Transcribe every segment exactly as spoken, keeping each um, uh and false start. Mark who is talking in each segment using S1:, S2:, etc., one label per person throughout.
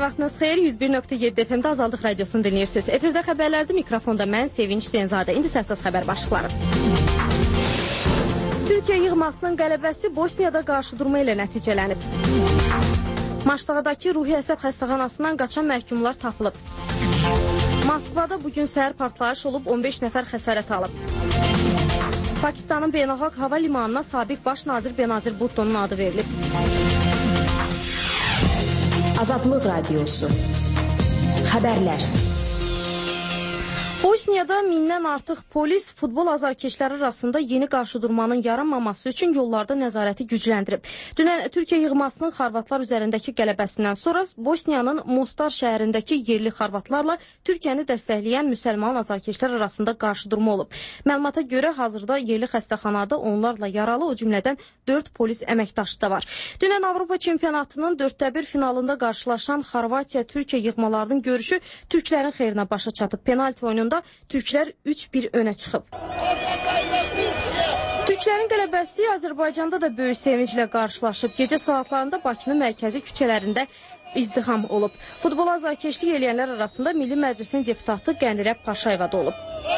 S1: vaxtınız xeyir. yüz bir nöqtə yeddi F M-də Azaldıq Radiosunu dinləyirsiniz. Efirdə xəbərlərdə mikrofonda mən Sevinç Hüseynzadə. İndi əsas xəbər başlıqları. Türkiyə yığmasının qələbəsi Bosniyada qarşıdurma ilə nəticələnib. Maştağadakı ruhi əsəb xəstəxanasından qaçan məhkumlar tapılıb. Moskvada bugün səhər partlayış olub, on beş nəfər xəsarət alıb. Pakistanın beynəlxalq hava limanına sabiq baş nazir Benazir Bhutto'nun adı verilib.
S2: Azadlıq Radiosu. Xəbərlər.
S1: Bosniyada mindən artıq polis futbol azarkeşləri arasında yeni qarşıdurmanın yaranmaması üçün yollarda nəzarəti gücləndirib. Dünən Türkiyə yığmasının xorvatlar üzərindəki qələbəsindən sonra Bosniyanın Mostar şəhərindəki yerli xorvatlarla Türkiyəni dəstəkləyən müsəlman azarkeşlər arasında qarşıdurma olub. Məlumata görə hazırda yerli xəstəxanada onlarla yaralı, o cümlədən dörd polis əməkdaşı da var. Dünən Avropa çempionatının dörddə bir finalında qarşılaşan Xorvatiya-Türkiyə yığmalarının görüşü türklərin xeyrinə başa çatıb. Penalti oyununda türklər üç bir önə çıxıb. Türklərin qələbəsi Azərbaycanda da böyük sevinclə qarşılaşıb. Gecə saatlarında Bakının mərkəzi küçələrində izdiham olub. Futbol azarkeşlik eləyənlər arasında Milli Məclisin deputatı Qənirə Paşayeva da olub.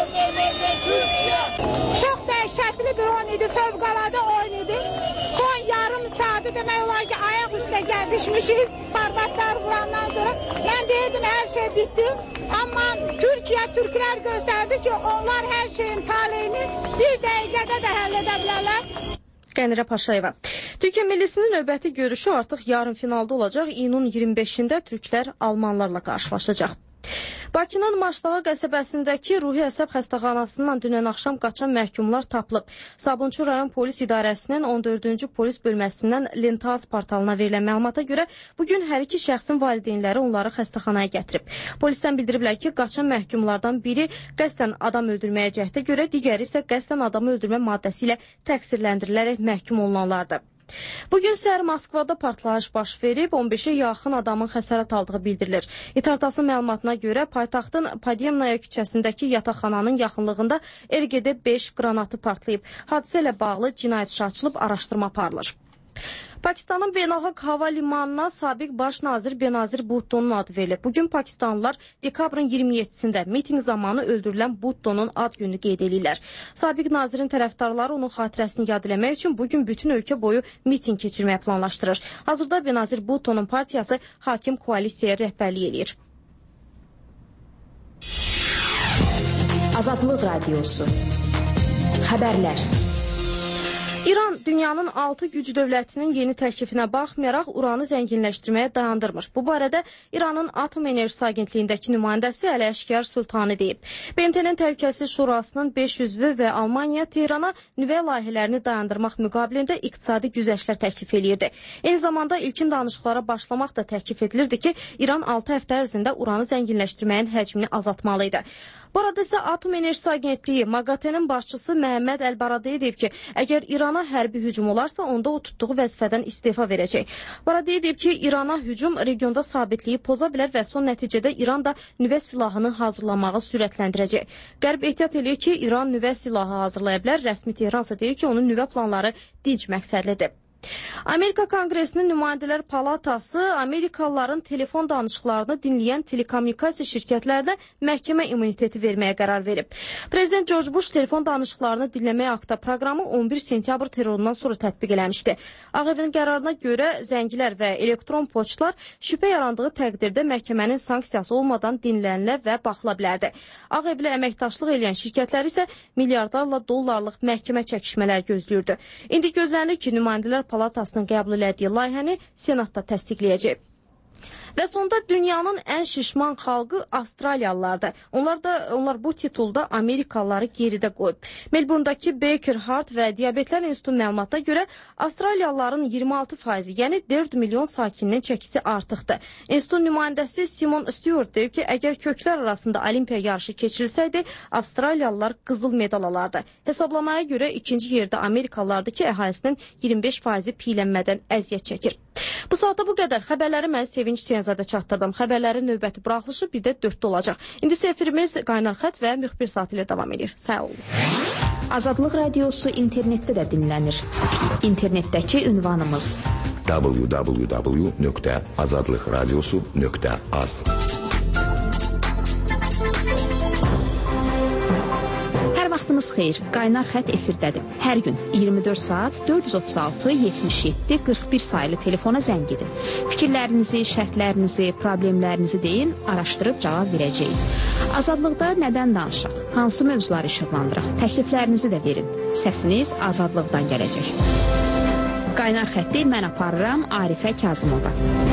S3: Çox dəhşətli bir oyun idi, fövqəladə oyun idi. Son yarım saatı demək olar ki, ayaq üstə gəzişmişik. Xorvatlar vurandan sonra mən deyirdim, hər şey bitdi. Amma Türkiyə, türklər göstərdi ki, onlar hər şeyin taleyini bir dəqiqədə də həll edə bilərlər.
S1: Qənirə Paşayeva. Türkiyə millisinin növbəti görüşü artıq yarın finalda olacaq. İyunun iyirmi beşində türklər almanlarla qarşılaşacaq. Bakının Maştağa qəsəbəsindəki ruhi əsəb xəstəxanasından dünən axşam qaçan məhkumlar tapılıb. Sabunçu rayon polis idarəsinin on dördüncü polis bölməsindən Lentaz portalına verilən məlumata görə bugün hər iki şəxsin valideynləri onları xəstəxanaya gətirib. Polisdən bildiriblər ki, qaçan məhkumlardan biri qəsdən adam öldürməyə cəhdə görə, digəri isə qəsdən adamı öldürmə maddəsi ilə təqsirləndirilərək məhkum olunanlardır. Bugün səhər Moskvada partlayış baş verib, on beşə yaxın adamın xəsarət aldığı bildirilir. İTARTASın məlumatına görə paytaxtın Podyemnaya küçəsindəki yataqxananın yaxınlığında R G D beş qranatı partlayıb. Hadisə ilə bağlı cinayət işi açılıb, araşdırma aparılır. Pakistanın beynəlxalq hava limanına sabiq baş nazir Benazir Bhutto'nun adı verilib. Bugün Pakistanlılar dekabrın iyirmi yeddisində miting zamanı öldürülən Bhutto'nun ad gününü qeyd edirlər. Sabiq nazirin tərəfdarları onun xatirəsini yad eləmək üçün bugün bütün ölkə boyu miting keçirməyə planlaşdırır. Hazırda Benazir Bhutto'nun partiyası hakim koalisiyaya rəhbərlik edir.
S2: Azadlıq Radiosu. Xəbərlər.
S1: İran dünyanın altı güc dövlətinin yeni təklifinə baxmayaraq uranı zənginləşdirməyə dayandırmır. Bu barədə İranın Atom Enerjisi Agentliyindəki nümayəndəsi Ələşkər Sultani deyib. B M T-nin Təhlükəsizlik Şurasının beş üzvü və Almaniya Tehrana nüvə layihələrini dayandırmaq müqabilində iqtisadi güzəştlər təklif eləyirdi. Eyni zamanda ilkin danışıqlara başlamaq da təklif edilirdi ki, İran altı həftə ərzində uranı zənginləşdirməyin həcmini azaltmalıydı. Bu arada isə Atom Enerjisi Agentliyi MAGATE-nin başçısı Məhəmməd Əl-Baradəyə deyib ki, əgər İrana hərbi hücum olarsa, onda o tutduğu vəzifədən istefa verəcək. Baradəyə deyib ki, İrana hücum regionda sabitliyi poza bilər və son nəticədə İran da nüvə silahını hazırlamağı sürətləndirəcək. Qərb ehtiyat edir ki, İran nüvə silahı hazırlaya bilər, rəsmi Tehransa deyir ki, onun nüvə planları dinc məqsədlidir. Amerika Konqresinin Nümayəndələr Palatası Amerikalıların telefon danışıqlarını dinləyən telekommunikasiya şirkətlərinə məhkəmə immuniteti verməyə qərar verib. Prezident George Bush telefon danışıqlarını dinləməyə akta proqramı on bir sentyabr terrorundan sonra tətbiq eləmişdi. Ağ Evin qərarına görə zəngilər və elektron poçtlar şübhə yarandığı təqdirdə məhkəmənin sanksiyası olmadan dinlənilə və baxıla bilərdi. Ağ Evlə əməkdaşlıq edən şirkətlər isə milyardarla dollarlıq məhkəmə çəkişmələr gözləyirdi. İndi gözlənir ki, Nümayəndələr Palatasının qəbul elədiyi layihəni Senatda təsdiqləyəcək. Və sonda dünyanın ən şişman xalqı Avstraliyalılardır. Onlar da onlar bu titulda Amerikalıları geridə qoyub. Melbourne'dakı Baker Heart və Diabetlər İnstitutunun məlumatına görə Avstraliyalıların iyirmi altı faizi, yəni dörd milyon sakininin çəkisi artıqdır. İnstitutun nümayəndəsi Simon Stewart deyib ki, əgər köklər arasında olimpiya yarışı keçirilsəydi, Avstraliyalılar qızıl medal alardı. Hesablamaya görə ikinci yerdə Amerikalılardır ki, əhalisinin iyirmi beş faizi piylənmədən əziyyət çəkir. Bu saatda bu qədər. Xəbərləri mən Sevinç Hüseynzadə çatdırdım. Xəbərlərin növbəti buraxılışı bir də dörddə olacaq. İndi isə efirimiz qaynar xətt və müxbir saatı ilə davam edir. Sağ olun.
S2: Azadlıq Radiosu internetdə də dinlənir. İnternetdəki ünvanımız
S4: w w w nöqtə azadlıq radiosu nöqtə az.
S2: Hər vaxtınız xeyir. Qaynar xətt efirdədir. Hər gün iyirmi dörd saat dörd yüz otuz altı yetmiş yeddi qırx bir sayılı telefona zəng edin. Fikirlərinizi, şərtlərinizi, problemlərinizi deyin, araşdırıb cavab verəcəyik. Azadlıqda nədən danışaq? Hansı mövzuları işıqlandıraq? Təkliflərinizi də verin. Səsiniz azadlıqdan gələcək. Qaynar xətti mən aparıram, Arifə Kazımova.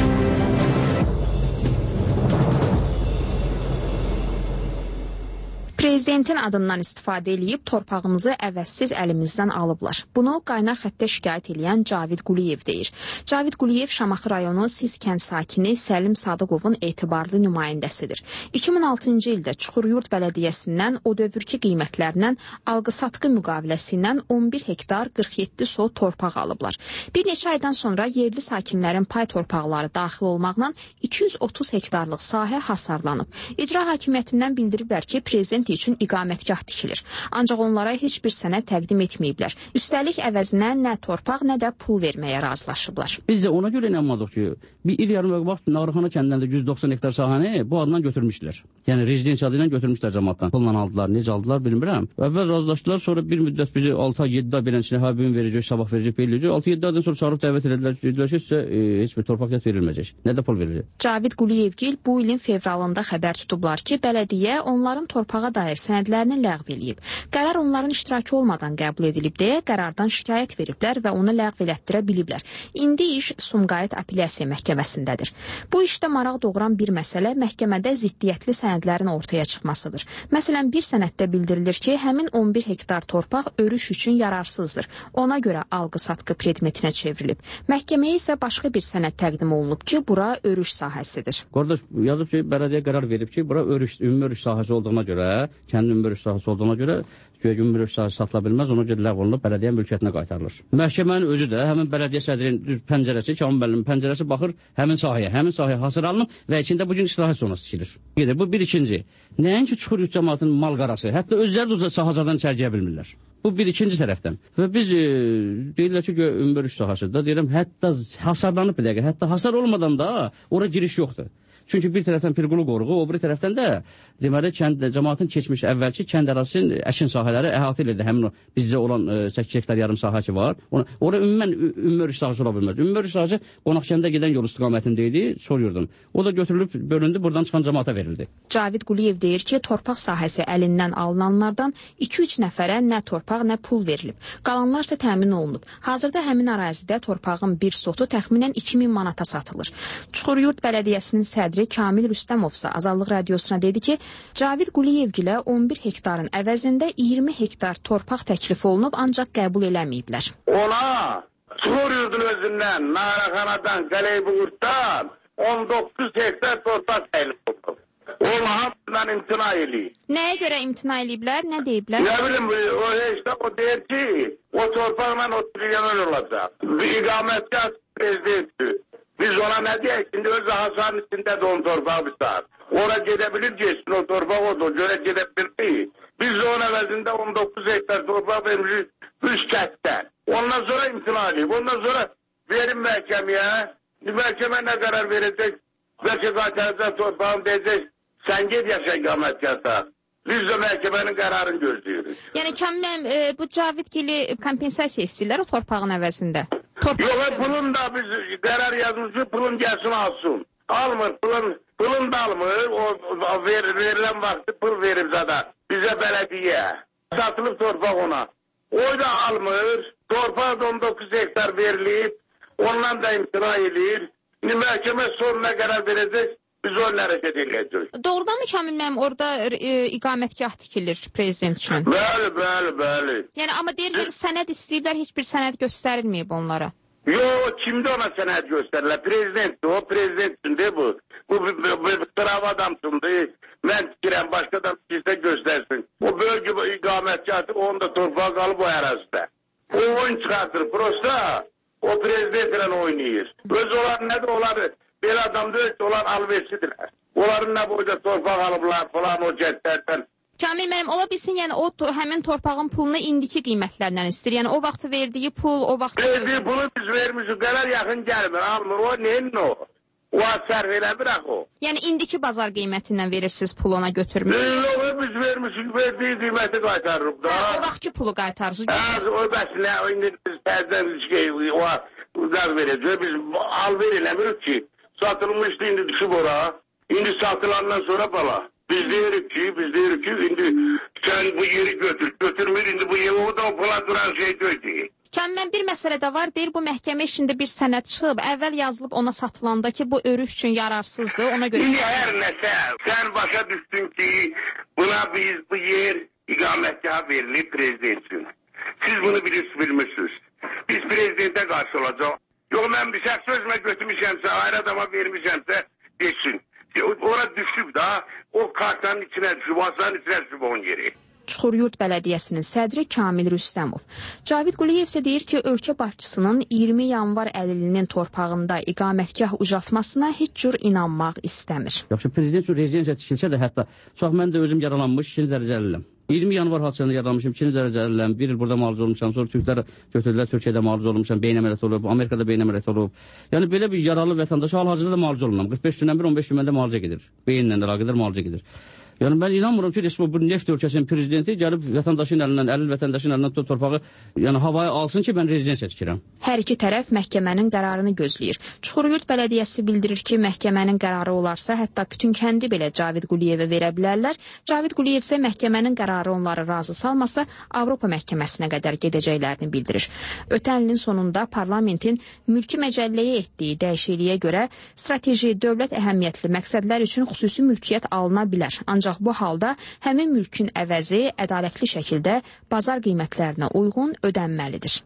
S2: Prezidentin adından istifadə edib torpağımızı əvəzsiz əlimizdən alıblar. Bunu qaynar xəttə şikayət edən Cavid Quliyev deyir. Cavid Quliyev Şamaxı rayonu Sis kənd sakini Səlim Sadıqovun etibarlı nümayəndəsidir. iki min altıncı ildə Çuxuryurd Bələdiyyəsindən o dövrki qiymətlərlə alqı-satqı müqaviləsi ilə on bir hektar qırx yeddi so torpaq alıblar. Bir neçə aydan sonra yerli sakinlərin pay torpaqları daxil olmaqla iki yüz otuz hektarlıq sahə hasarlanıb. İcra hakimiyyətindən bildiriblər ki, prezident üçün iqamətgah tikilir. Ancaq onlara heç bir sənəd təqdim etməyiblər. Üstəlik əvəzinə nə torpaq, nə də pul verməyə razılaşıblar.
S5: Biz də ona görə inanmadıq ki, bir il yarım vaxt Nağrıxana kəndində yüz doxsan hektar sahəni bu adından götürmüşdülər. Yəni rezidensiya adı ilə götürmüşlər cəmaatdan. Pulla aldılar, necə aldılar bilmirəm. Əvvəl razılaşdılar, sonra bir müddət bizi altı ay yeddi ay beləncə hə bugün verəcək, sabah verəcək, beləcək. altı yeddi aydan sonra çağırıb dəvət edildilər, dedilər ki, sizə e, heç bir torpaq verilməyəcək. Nə də pul veriləcək.
S2: Cavid Quliyevgil bu ilin fevralında xəbər tutublar ki, bələdiyyə onların torpağa dair sənədlərini ləğv edib. Qərar onların iştirakı olmadan qəbul edilib deyə qərardan şikayət veriblər və onu ləğv elətdirə biliblər. İndi iş Sumqayıt Apellyasiya Məhkəməsindədir. Bu işdə maraq doğuran bir məsələ məhkəmədə ziddiyyətli sənədlərin ortaya çıxmasıdır. Məsələn, bir sənəddə bildirilir ki, həmin on bir hektar torpaq örüş üçün yararsızdır. Ona görə alqı-satqı predmetinə çevrilib. Məhkəməyə isə başqa bir sənəd təqdim olunub ki, bura örüş sahəsidir.
S5: Qardaş yazıb ki, bələdiyyə qərar verib ki, bura örüş, ümumi örüş sahəsi olduğuna görə, kəndin ümumi örüş sahəsi olduğuna görə ümumi örüş sahəsi satıla bilməz, ona görə ləğv olunub bələdiyyə mülkiyyətinə qaytarılır. Məhkəmənin özü də həmin bələdiyyə sədrinin pəncərəsi, Kamil müəllimin pəncərəsi baxır həmin sahəyə, həmin sahəyə hasar alınıb və içində bu gün istirahət zonası tikilir. Bu bir ikinci. Nəinki Çuxuryurd cəmaatının mal qarası, hətta özləri də sahacadan çərgiyə bilmirlər. Bu bir ikinci tərəfdən. Və biz e, deyirlər ki, ümumi örüş sahəsində deyirəm, hətta hasarlanıb bir dəqiqə, hətta hasar olmadan da ora giriş yoxdur. Çünki bir tərəfdən Pirqulu qoruğu, o bir tərəfdən də deməli kənd cəmaatın keçmiş əvvəlki kənd ərazisinin əşin sahələri əhatə edirdi. Həmin o bizdə olan e, səkkiz hektar yarım sahə ki var. Ona, ora ümumən ümumi örüş sahəsi ola bilməz. Ümumi örüş sahəsi Qonaqkəndə gedən yol istiqamətində idi, Soryurdun. O da götürülüb, bölündü, buradan çıxan cəmaata verildi.
S2: Cavid Quliyev deyir ki, torpaq sahəsi əlindən alınanlardan iki üç nəfərə nə torpaq, nə pul verilib. Qalanlar isə təmin olunub. Hazırda həmin ərazidə torpağın bir sotu təxminən iki min manata satılır. Çuxuryurd Bələdiyyəsinin sədri Kamil Rüstəmov isə Azadlıq Radiosuna dedi ki, Cavid Quliyevgilə on bir hektarın əvəzində iyirmi hektar torpaq təklif olunub, ancaq qəbul eləməyiblər.
S6: Ona Çuxuryurdun özündən, Naraxanadan, Qəleybuğurtdan on doqquz hektar torpaq təklif olunub. Ona hamısından imtina eləyib.
S2: Nəyə görə imtina eləyiblər, nə deyiblər?
S6: Nə bilim, o işte o deyir ki, o torpaqla o trilyoner olacaq. Bir iqamətgah prezidentdir. Biz ona nə deyək, şimdi öz hasarın içində də on torpağı bir saat. Ora gedebilir geçsin, o torpaq odur, göre gedebilir değil. Biz de onun əvəzində on doqquz hektar torpaq vermişiz üç kənddən. Ondan sonra imtina edib, ondan sonra verin məhkəməyə, məhkəmə nə qərar verəcək, bəlkə qaytaracaq torpağını deyəcək, sən ged yaşa iqamətgahda. Biz də məhkəmənin qərarını gözləyirik.
S2: Yəni Kamil, e, bu Cavid Gili kompensasiya istəyirlər o torpağın əvəzində.
S6: Yox, pulun da biz qərar yazmışıq, pulun gəlsin alsın. Almır, pulun, pulun da almır, o, o ver, verilən vaxtı pul verib zada bizə bələdiyyə. Satılıb torpaq ona. O da almır, torpaq on doqquz hektar verilib, ondan da imtina edir. İndi məhkəmə sonuna qərar verəcək, biz onunla hərəkət edəcək.
S2: Doğrudan mı Kamil müəllim, orada e, iqamətgah tikilir prezident üçün?
S6: Bəli, bəli, bəli.
S2: Yəni, amma deyirlər, sənəd istəyirlər, heç bir sənəd göstərilməyib onlara.
S6: Yox, kimdə ona sənəd göstərirlər? Prezidentdir, o prezidentdir bu. Bu bir sırav adamsındır. Mən tikirəm, başqa da sizə göstərsin. O bölgü iqamətgahı, onu da torpağa qalıb o ərazidə. O oyun çıxartır, prosta o prezidentlə oynayır. Öz onlar nədir, onlar belə adam deyil ki, onlar alverçidirlər. Onların nə boyda torpaq alıblar falan o cəhdlərdən
S2: Kamil müəllim, ola bilsin, yəni o həmin torpağın pulunu indiki qiymətlərdən istəyir. Yəni o vaxt verdiyi pul, o vaxt...
S6: Verdiyi pulu biz vermişik, qədər yaxın gəlmir, almır, o neyin o? O sərf eləmir axı o.
S2: Yəni indiki bazar qiymətindən verirsiniz, pul ona götürmür.
S6: Yox, biz vermişik, verdiyi qiyməti qaytarırıq da.
S2: Hə, o vaxtki pulu qaytarırsınız.
S6: Hə, o bəs nə, indi biz tərdən o qaz verəcək, biz al-ver eləmirik ki, satılmışdı, indi düşüb ora, indi satılandan sonra bala. Biz deyirik ki, biz deyirik ki, indi sen bu yeri götür, götürmür, indi bu yeri o da o pula duran şey değil.
S2: Kamil, bir məsələ də var, deyir bu məhkəmə işində bir sənəd çıxıb, əvvəl yazılıb ona satılanda ki, bu örüş üçün yararsızdır, ona görə...
S6: İndi hər nəsə, sən başa düşdün ki, buna biz bu yer iqamətgah verilir prezident üçün. Siz bunu bilirsiniz, bilmirsiniz. Biz prezidentə qarşı olacaq. Yox, mən bir şəxs sözümə götürmüşəmsə, ayrı adama vermişəmsə, desin. Ora düşüb da, o kartanın içine düşüb, hastanın içine düşüb onun yeri.
S2: Çuxuryurt Bələdiyyəsinin sədri Kamil Rüstəmov. Cavid Quliyev isə deyir ki, ölkə başçısının iyirmi yanvar əlilinin torpağında iqamətgah ucaltmasına heç cür inanmaq istəmir.
S5: Yaxşı, prezident üçün rezidensiya tikilsə də hətta, çox mən də özüm yaralanmış, ikinci dərəcəliyəm. iyirmi yanvar hadisəsində yaralanmışım, ikinci dərəcəliyəm, bir il burada müalicə olmuşam, sonra Türklər götürdülər, Türkiyədə müalicə olmuşam, beyin əməliyyatı olub, Amerikada beyin əməliyyatı olub. Yəni belə bir yaralı vətəndaş hal-hazırda da müalicə olunam. qırx beş gündən bir, on beş gündən də müalicə gedir. Beyinlə də əlaqədar müalicə gedir. Yəni mən inanmıram ki, bu neft ölkəsinin prezidenti gəlib vətəndaşın əlindən, əlil vətəndaşın əlindən torpağı, yəni havaya alsın ki, mən rezidensiya tikirəm.
S2: Hər iki tərəf məhkəmənin qərarını gözləyir. Çuxuryurt Bələdiyyəsi bildirir ki, məhkəmənin qərarı olarsa, hətta bütün kəndi belə Cavid Quliyevə verə bilərlər. Cavid Quliyev isə məhkəmənin qərarı onları razı salmasa, Avropa məhkəməsinə qədər gedəcəklərini bildirir. Ötən ilin sonunda parlamentin mülki məcəlləyə etdiyi dəyişikliyə görə strateji, dövlət əhəmiyyətli məqsədlər üçün xüsusi mülkiyyət alına bilər. Ancaq bu halda həmin mülkün əvəzi ədalətli şəkildə bazar qiymətlərinə uyğun ödənməlidir.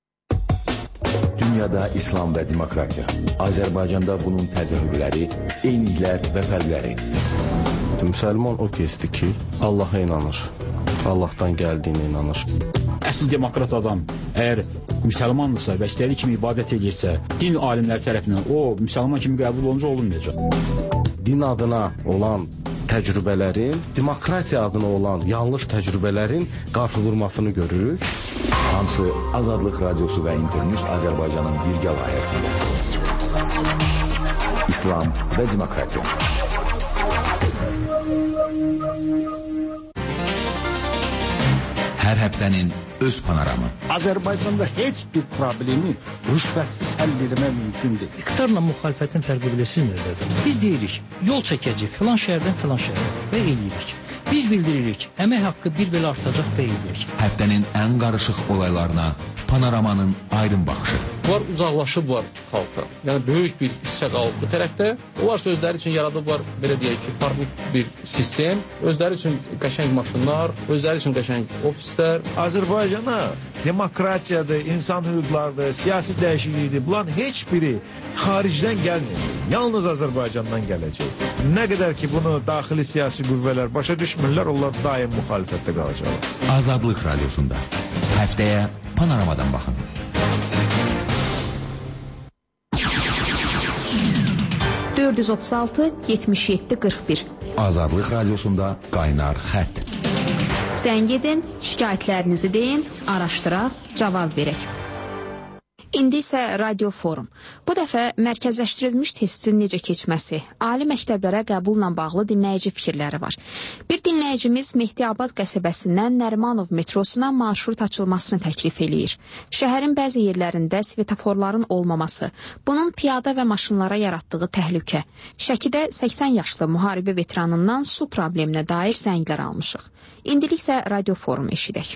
S4: Dünyada İslam və demokratiya. Azərbaycanda bunun təzahürləri, eyniliklər və fərqləri.
S7: Müsəlman o kəsdir ki, Allaha inanır. Allahdan gəldiyinə inanır.
S8: Əsl demokrat adam əgər müsəlmandırsa və istədiyi kimi ibadət edirsə, din alimləri tərəfindən o müsəlman kimi qəbul olunca olunmayacaq.
S7: Din adına olan təcrübələrin, demokratiya adına olan yanlış təcrübələrin qarşıdurmasını görürük.
S4: Hamısı Azadlıq Radiosu və İnternews Azərbaycanın birgə layihəsində. İslam və demokratiya.
S9: Hər həftənin öz panoramı.
S10: Azərbaycanda heç bir problemi rüşvətsiz həll etmək mümkün deyil.
S11: İqtidarla müxalifətin fərqi bilirsiniz nədir? Biz deyirik, yol çəkəcək filan şəhərdən filan şəhərə və eləyirik. Biz bildiririk, əmək haqqı bir belə artacaq və eləyirik.
S9: Həftənin ən qarışıq olaylarına panoramanın aydın baxışı.
S12: Bunlar uzaqlaşıb var xalqa. Yəni böyük bir hissə qalıb bu tərəfdə. Onlar özləri üçün yaradıblar, belə deyək ki, parlaq bir sistem. Özləri üçün qəşəng maşınlar, özləri üçün qəşəng ofislər.
S13: Azərbaycana demokratiyadır, insan hüquqlarıdır, siyasi dəyişiklikdir. Bunların heç biri xaricdən gəlmir. Yalnız Azərbaycandan gələcək. Nə qədər ki bunu daxili siyasi qüvvələr başa düşmürlər, onlar daim müxalifətdə qalacaqlar.
S9: Azadlıq Radiosunda həftəyə panoramadan baxın.
S2: dörd yüz otuz altı yetmiş yeddi qırx bir
S9: Azadlıq Radiosunda qaynar xətt.
S2: Zəng edin, şikayətlərinizi deyin, araşdıraq, cavab verək. İndi isə Radio Forum. Bu dəfə mərkəzləşdirilmiş testin necə keçməsi, ali məktəblərə qəbulla bağlı dinləyici fikirləri var. Bir dinləyicimiz Mehdiabad qəsəbəsindən Nərimanov metrosuna marşrut açılmasını təklif eləyir. Şəhərin bəzi yerlərində svetoforların olmaması, bunun piyada və maşınlara yaratdığı təhlükə. Şəkidə səksən yaşlı müharibə veteranından su probleminə dair zənglər almışıq. İndilik isə Radio Forum eşidək.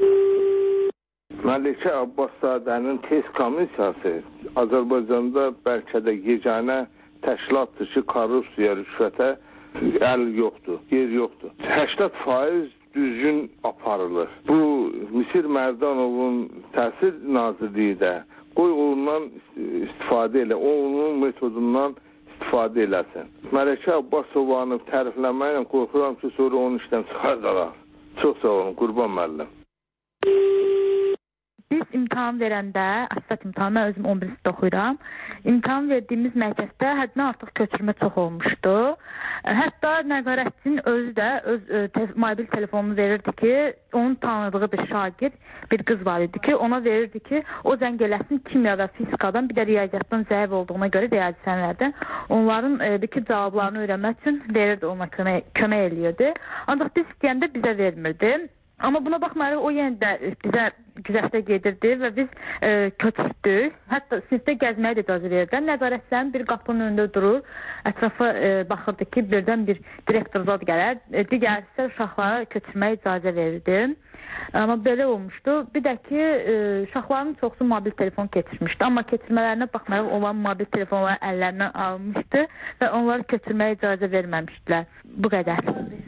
S14: Məlikə Abbaszadənin test komissiyası Azərbaycanda bəlkə də yeganə təşkilatdır ki, korrupsiya, rüşvətə əl yoxdur, yer yoxdur. səksən faiz düzgün aparılır. Bu, Misir Mərdanovun təhsil nazirliyi də qoy ondan istifadə elə, onun metodundan istifadə eləsin. Məlikə Abbasovanı tərifləməklə qorxuram ki, sonra onun işdən çıxardalar. Çox sağ olun, Qurban müəllim.
S15: Biz imtahan verəndə, asfalt imtahanı, mən özüm on birinci sinifdə oxuyuram. İmtahan verdiyimiz mərkəzdə həddən artıq köçürmə çox olmuşdu. Hətta nəzarətçinin özü də öz ə, te mobil telefonunu verirdi ki, onun tanıdığı bir şagird, bir qız var idi ki, ona verirdi ki, o zəng eləsin kimya və fizikadan, bir də riyaziyyatdan zəif olduğuna görə riyazi sənlərdən onların ə, bir ki, cavablarını öyrənmək üçün verirdi, ona kömək, kömək eləyirdi. Ancaq biz istəyəndə bizə vermirdi. Amma buna baxmayaraq o yenə də bizə güzəştə gedirdi və biz e, köçürdük. Hətta sinifdə gəzməyə də icazə verirdi. Nəzarətçilərin bir qapının önündə durur, ətrafa e, baxırdı ki, birdən bir direktor zad gələr, e, digər isə uşaqlara köçürməyə icazə verirdi. Amma belə olmuşdu. Bir də ki, e, uşaqların çoxsu mobil telefon keçirmişdi. Amma keçirmələrinə baxmayaraq olan mobil telefonları əllərindən almışdı və onları köçürməyə icazə verməmişdilər. Bu qədər.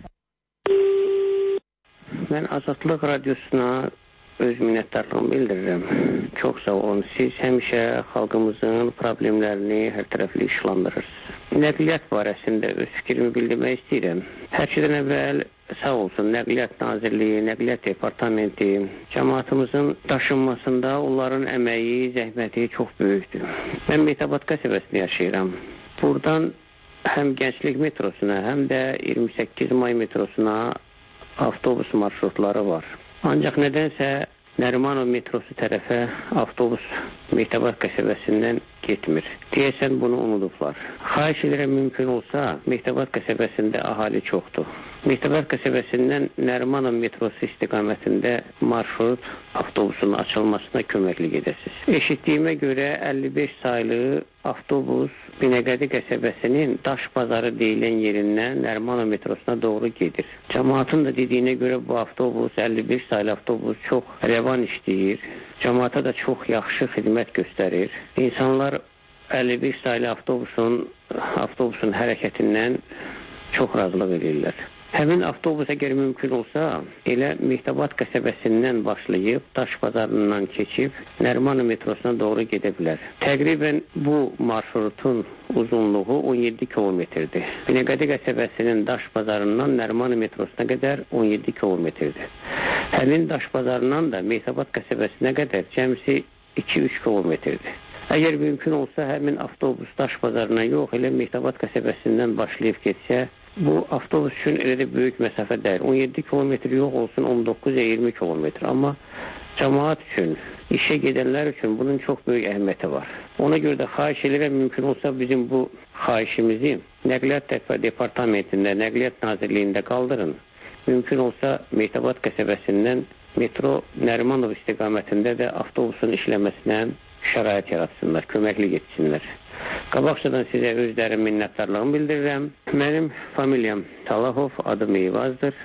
S16: Mən Azadlıq Radiosuna öz minnətdarlığımı bildirirəm. Çox sağ olun. Siz həmişə xalqımızın problemlərini hər tərəfli işlandırırsınız. Nəqliyyat barəsində öz fikrimi bildirmək istəyirəm. Hər şeydən əvvəl sağ olsun Nəqliyyat Nazirliyi, Nəqliyyat Departamenti cəmaatımızın daşınmasında onların əməyi, zəhməti çox böyükdür. Mən Metabad qəsəbəsində yaşayıram. Buradan həm Gənclik metrosuna, həm də iyirmi səkkiz may metrosuna avtobus marşrutları var. Ancaq nədənsə Nərimanov metrosu tərəfə avtobus Metabad qəsəbəsindən getmir. Deyəsən bunu unudublar. Xahiş edirəm mümkün olsa Metabad qəsəbəsində əhali çoxdur. Metabad qəsəbəsindən Nərimanov metrosu istiqamətində marşrut avtobusun açılmasına köməklik edəsiniz. Eşitdiyimə görə əlli beş saylı avtobus Binəqədi qəsəbəsinin Daş Bazarı deyilən yerindən Nərimanov metrosuna doğru gedir. Cəmaatın da dediyinə görə bu avtobus, əlli beş saylı avtobus çox rəvan işləyir. Cəmaata da çox yaxşı xidmət göstərir. İnsanlar əlli beş saylı avtobusun, avtobusun hərəkətindən çox razılıq edirlər. Həmin avtobus əgər mümkün olsa, elə Mehdabad qəsəbəsindən başlayıb, Daş bazarından keçib, Nərimanov metrosuna doğru gedə bilər. Təqribən bu marşrutun uzunluğu on yeddi kilometrdir. Binəqədi qəsəbəsinin Daş bazarından Nərimanov metrosuna qədər on yeddi kilometrdir. Həmin Daş bazarından da Mehdabad qəsəbəsinə qədər cəmsi iki üç kilometrdir. Əgər mümkün olsa, həmin avtobus Daş bazarına yox, elə Mehdabad qəsəbəsindən başlayıb getsə, bu avtobus üçün elə də böyük məsafə deyil. on yeddi kilometr yox olsun, on doqquz iyirmi kilometr. Amma cəmaat üçün, işə gedənlər üçün bunun çox böyük əhəmiyyəti var. Ona görə də xahiş edirəm, mümkün olsa bizim bu xahişimizi Nəqliyyat Departamentində, Nəqliyyat Nazirliyində qaldırın. Mümkün olsa Mehdabad qəsəbəsindən metro Nərimanov istiqamətində də avtobusun işləməsinə şərait yaratsınlar, köməklik etsinlər. Qabaqcadan sizə özlərim minnətdarlığımı bildirirəm. Mənim familiyam Talahov, adım Eyvazdır.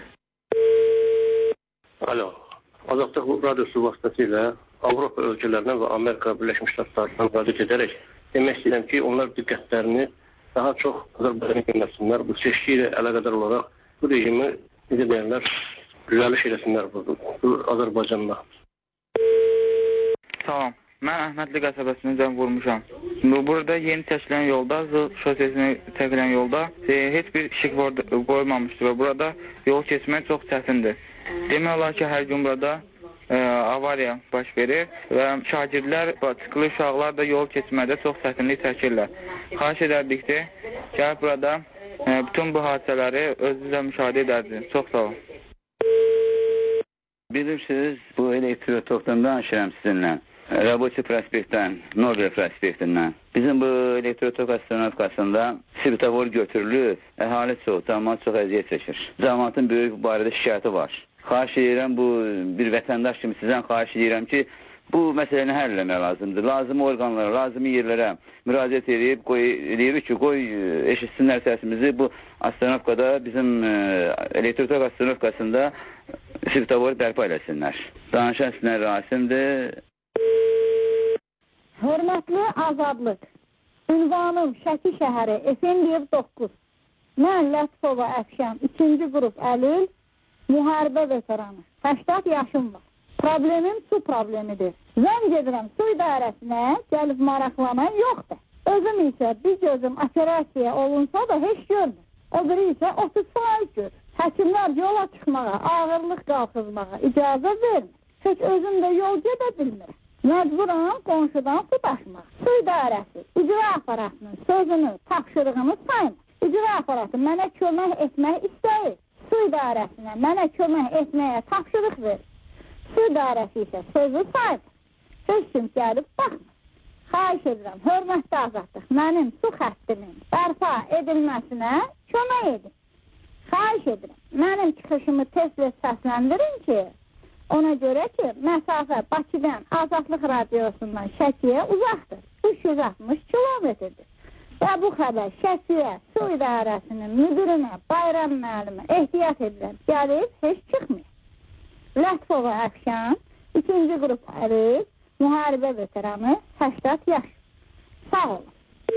S17: Alo, Azadlıq Radiosu vasitəsilə Avropa ölkələrindən və Amerika Birləşmiş Ştatlarından müraciət edərək demək istəyirəm ki, onlar diqqətlərini daha çox Azərbaycana yönəltsinlər. Bu seçki ilə əlaqədar olaraq bu rejimi necə deyirlər, düzəliş eləsinlər bu, bu Azərbaycanla.
S18: Salam. Mən Əhmədli qəsəbəsindən zəng vurmuşam. Burada yeni çəkilən yolda, Zıl şosesinə çəkilən yolda e, heç bir işıq qoymamışdır və burada yol keçmək çox çətindir. Demək olar ki, hər gün burada e, avariya baş verir və şagirdlər, çıxılı uşaqlar da yol keçmədə çox çətinlik çəkirlər. Xahiş edərdik ki, gəlib burada e, bütün bu hadisələri özünüzlə müşahidə edərdiniz. Çox sağ olun.
S19: Bilirsiniz, bu elektrotokdan danışıram sizinlə. Raboçi prospektdən, Nobel prospektindən. Bizim bu elektrotok astronatkasında svetofor götürülür, əhali çox, cəmaat çox əziyyət çəkir. Cəmaatın böyük barədə şikayəti var. Xahiş edirəm, bu bir vətəndaş kimi sizdən xahiş edirəm ki, bu məsələni həll eləmək lazımdır. Lazım orqanlara, lazım yerlərə müraciət edib, qoy, deyirik ki, qoy eşitsinlər səsimizi. Bu astronatkada, bizim elektrotok astronatkasında svetofor bərpa eləsinlər. Danışan sizdən Rasimdir.
S3: Hörmətli Azadlıq, ünvanım Şəki şəhəri, Efendiyev doqquz. Mən Lətifova Əfşan, ikinci qrup Əlil, müharibə veteranı. səksən yaşım var. Problemim su problemidir. Zəng edirəm su idarəsinə, gəlib maraqlanan yoxdur. Özüm isə bir gözüm operasiya olunsa da heç görmür. O biri isə otuz faiz görür. Həkimlər yola çıxmağa, ağırlıq qalxızmağa icazə vermir. Heç özüm də yol gedə bilmirəm. Məcburam qonşudan su daşımaq. Su idarəsi, icra aparatının sözünü, tapşırığını saymır. İcra aparatı mənə kömək etmək istəyir. Su idarəsinə mənə kömək etməyə tapşırıq verir. Su idarəsi isə sözü saymır. Heç kim gəlib baxmır. Xahiş edirəm, hörmətli azadlıq, mənim su xəttimin bərpa edilməsinə kömək edin. Xahiş edirəm, mənim çıxışımı tez-tez səsləndirin ki, ona görə ki, məsafə Bakıdan Azadlıq Radiosundan Şəkiyə uzaqdır. üç yüz altmış kilometrdir. Və bu xəbər Şəkiyə su idarəsinin müdürünə, Bayram müəllimə ehtiyat edilən gəlib, heç çıxmıyor. Lətifova Əfşan, ikinci qrup əriz, müharibə veteranı, səksən yaş. Sağ olun.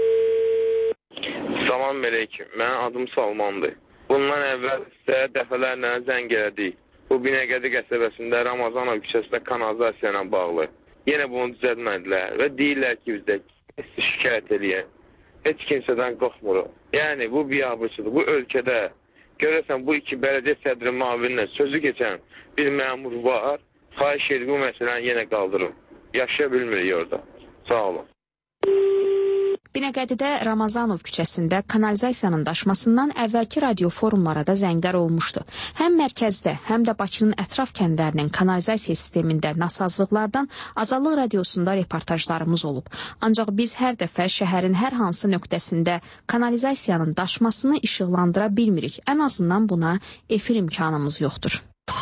S20: Salam aleyküm, mənim adım Salmandır. Bundan əvvəl sizə dəfələrlə zəng elədik. Bu Binəqədi qəsəbəsində Ramazanov küçəsində kanalizasiya ilə bağlı. Yenə bunu düzəltmədilər və deyirlər ki, bizdə şikayət eləyən. Heç kimsədən qorxmuruq. Yəni, bu biabırçıdır. Bu ölkədə görəsən bu iki bələdiyyə sədri müavinlə sözü keçən bir məmur var. Xahiş edib bu məsələni yenə qaldırın. Yaşaya bilmirik orada. Sağ olun.
S2: Binəqədidə Ramazanov küçəsində kanalizasiyanın daşmasından əvvəlki radio forumlara da zənglər olmuşdu. Həm mərkəzdə, həm də Bakının ətraf kəndlərinin kanalizasiya sistemində nasazlıqlardan Azadlıq Radiosunda reportajlarımız olub. Ancaq biz hər dəfə şəhərin hər hansı nöqtəsində kanalizasiyanın daşmasını işıqlandıra bilmirik. Ən azından buna efir imkanımız yoxdur.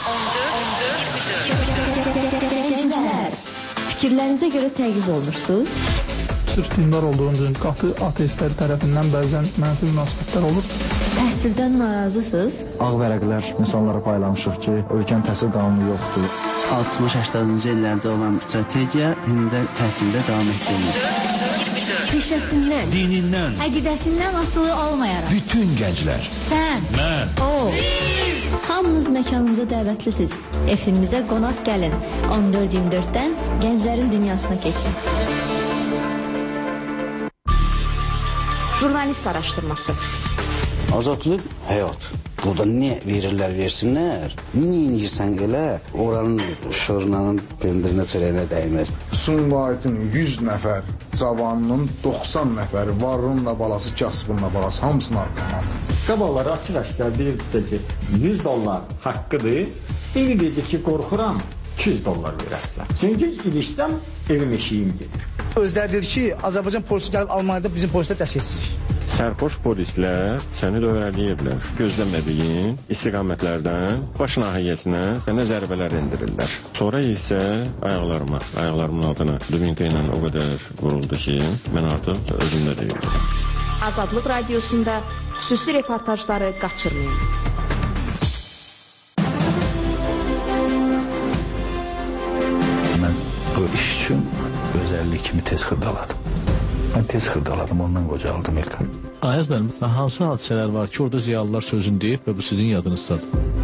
S21: Gənclər, fikirlərinizə görə təqib olmuşsunuz?
S22: Sırf dindar olduğunuz qatı ateistlər tərəfindən bəzən mənfi münasibətlər olur.
S21: Təhsildən narazısınız?
S23: Ağ vərəqlər insanlara paylamışıq ki, ölkənin təhsil qanunu yoxdur.
S24: altmış-səksəninci illərdə olan strategiya indi də təhsildə davam etdirilir.
S21: Peşəsindən,
S22: dinindən,
S21: əqidəsindən asılı olmayaraq.
S9: Bütün gənclər.
S21: Sən,
S22: mən,
S21: o. Hamınız məkanımıza dəvətlisiniz. Efirimizə qonaq gəlin. on dörd iyirmi dörddən gənclərin dünyasına keçin.
S2: Jurnalist araşdırması.
S25: Azadlıq həyat. Burada nə verirlər, versinlər. Niyə inirsən elə, oranın şorunanın pendirinə çörəyinə dəyməz.
S10: Sumqayıtın yüz nəfər cavanının doxsan nəfəri, varının da balası, kasbının da balası, hamısını arqalandı.
S26: Qabalları açıq-aşkar bilirdisə ki, yüz dollar haqqıdır, biri deyəcək ki, qorxuram, iki yüz dollar verəsən. Çünki ilişsəm, evim eşiyim gedir.
S27: Özləri dedi ki, Azərbaycan polisi gəlib Almaniyada bizim polislər dəstəksizlik.
S28: Sərxoş polislər səni dövrələyirlər. Gözləmədiyin istiqamətlərdən baş nahiyəsinə sənə zərbələr endirirlər. Sonra isə ayaqlarıma, ayaqlarımın altına dubinka ilə o qədər vuruldu ki, mən artıq özümdə deyirdim.
S2: Azadlıq Radiosunda xüsusi reportajları qaçırmayın.
S23: Mən bu iş üçün özəllik kimi tez xırdaladım. Mən tez xırdaladım, ondan qocaldım İlkan.
S29: Ayaz bənim, hansı hadisələr var ki, orada ziyalılar sözünü deyib və bu sizin yadınızdadır?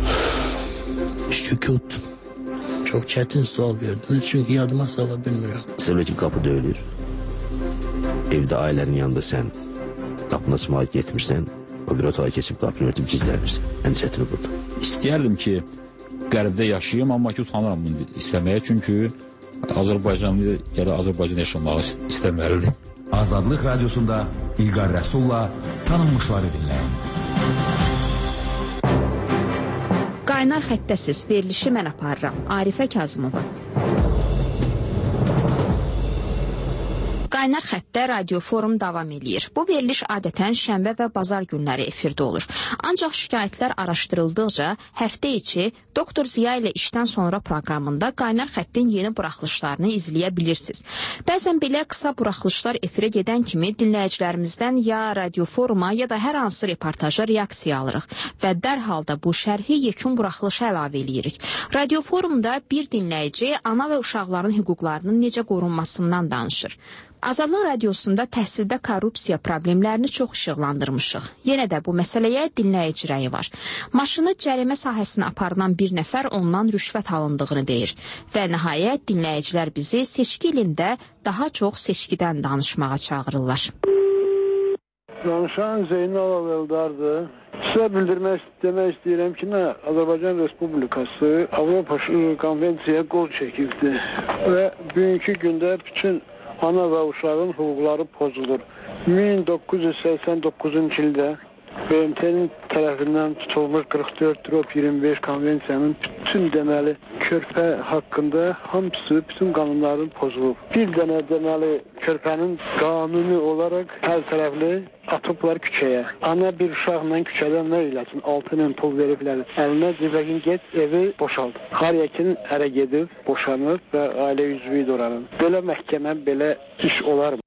S30: Sükut. Çox çətin sual verdiniz, çünki yadıma sala bilmirəm.
S31: Sizə ki, qapı döyülür. Evdə ailənin yanında sən qapına sımaya getmirsən, o bir otağa keçib qapını örtüb gizlənirsən. Ən çətini burada.
S8: İstəyərdim ki, qərbdə yaşayayım, amma ki, utanıram bunu istəməyə, çünki Azərbaycanlı ya da Azərbaycan yaşamağı istəməlidir.
S9: Azadlıq Radiosunda İlqar Rəsulla tanınmışları dinləyin.
S2: Qaynar xəttəsiz verilişi mən aparıram. Arifə Kazımova. Qaynar xəttdə radio forum davam eləyir. Bu veriliş adətən şənbə və bazar günləri efirdə olur. Ancaq şikayətlər araşdırıldıqca həftə içi Doktor Ziya ilə işdən sonra proqramında Qaynar xəttin yeni buraxılışlarını izləyə bilirsiniz. Bəzən belə qısa buraxılışlar efirə gedən kimi dinləyicilərimizdən ya radio foruma ya da hər hansı reportaja reaksiya alırıq və dərhal da bu şərhi yekun buraxılışa əlavə eləyirik. Radio forumda bir dinləyici ana və uşaqların hüquqlarının necə qorunmasından danışır. Azadlıq Radiosunda təhsildə korrupsiya problemlərini çox işıqlandırmışıq. Yenə də bu məsələyə dinləyici rəyi var. Maşını cərimə sahəsinə aparılan bir nəfər ondan rüşvət alındığını deyir. Və nəhayət dinləyicilər bizi seçki ilində daha çox seçkidən danışmağa çağırırlar.
S14: Danışan Zeynalov Eldardır.
S1: Sizə bildirmək, demək istəyirəm ki, nə, Azərbaycan Respublikası Avropa konvensiyaya qol çəkibdi və bugünkü gündə bütün ana və uşağın hüquqları pozulur. min doqquz yüz səksən doqquzuncu ildə B M T'nin tərəfindən tutulmuş qırx dörd iyirmi beş konvensiyanın bütün deməli körpə haqqında hamısı, bütün qanunların pozulub. Bir dənə deməli körpənin qanuni olaraq hər tərəfli atıblar küçəyə. Ana bir uşaqla küçədən nə eləsin? altı min pul veriblər. Əlinə cibəkin get, evi boşaldı. Xariyyəkin ərə gedib, boşanıb və ailə üzvü oranın. Belə məhkəmə, belə iş olarmı?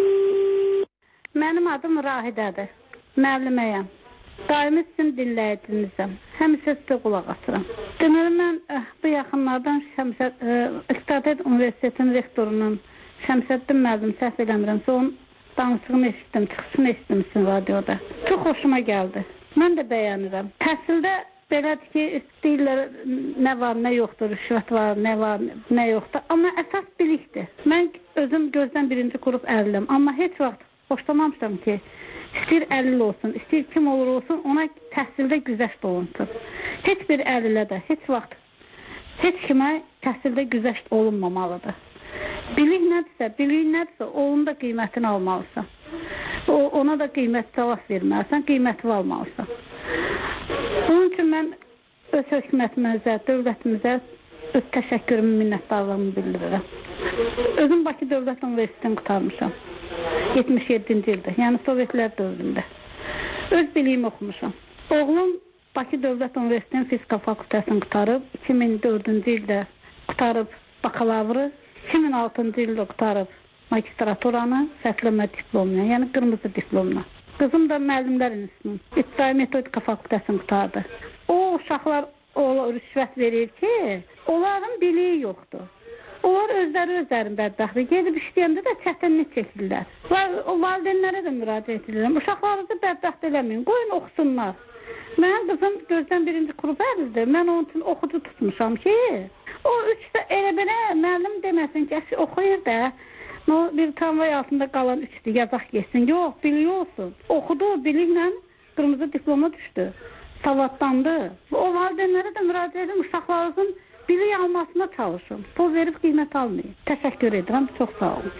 S4: Mənim adım Rahidədir. Müəlliməyəm. Daimi sizin dinləyicinizəm. Həmişə sizə qulaq asıram. Deməli, mən bu yaxınlardan Şəmsəd, İqtisadiyyat Universitetinin rektorunun Şəmsəddin müəllim səhv eləmirəmsə, onun danışığını eşitdim, çıxışını eşitdim sizin radioda. Çox xoşuma gəldi. Mən də bəyənirəm. Təhsildə belədir ki, deyirlər nə var, nə yoxdur, rüşvət var, nə var, nə yoxdur. Amma əsas bilikdir. Mən özüm gözdən birinci qrup əliləm. Amma heç vaxt xoşlamamışam ki, İstəyir əlil olsun, istəyir kim olur olsun, ona təhsildə güzəşt olunsun. Heç bir əlilə də, heç vaxt, heç kimə təhsildə güzəşt olunmamalıdır. Bilik nədirsə, bilik nədirsə, onun da qiymətini almalısan. O, ona da qiymət cavab verməlisən, qiymətini almalısan. Bunun üçün mən öz hökumətimizə, dövlətimizə öz təşəkkürümü, minnətdarlığımı bildirirəm. Özüm Bakı Dövlət Universitetini qutarmışam. yetmiş yeddinci ildə, yəni Sovetlər dövründə. Öz biliyimi oxumuşam. Oğlum Bakı Dövlət Universitetinin Fizika Fakültəsini qutarıb, iki min dördüncü ildə qutarıb bakalavru, iki min altıncı ildə qutarıb magistraturanı, fərqləmə diplomuna, yəni qırmızı diplomuna. Qızım da müəllimlər institutunun İbtidai Metodika Fakültəsini qutardı. O uşaqlar o rüşvət verir ki, onların biliyi yoxdur. Onlar özləri özlərin bədbəxtdir. Gedib işləyəndə də çətinlik çəkirlər. O valideynlərə də müraciət edirəm. Uşaqlarınızı bədbəxt eləməyin. Qoyun oxusunlar. Mənim qızım gözdən birinci qrup əlildir. Mən onun üçün oxucu tutmuşam ki, o üçdə elə belə müəllim deməsin ki, oxuyur da, o bir tramvay altında qalan üçdür, yazaq geçsin. Yox, biliyi olsun. Oxudu, biliklə qırmızı diploma düşdü. Savadlandı. O valideynlərə də müraciət edirəm. Uşaqlarınızın bilik almasına çalışın. Pul verib qiymət almayın. Təşəkkür edirəm. Çox sağ olun.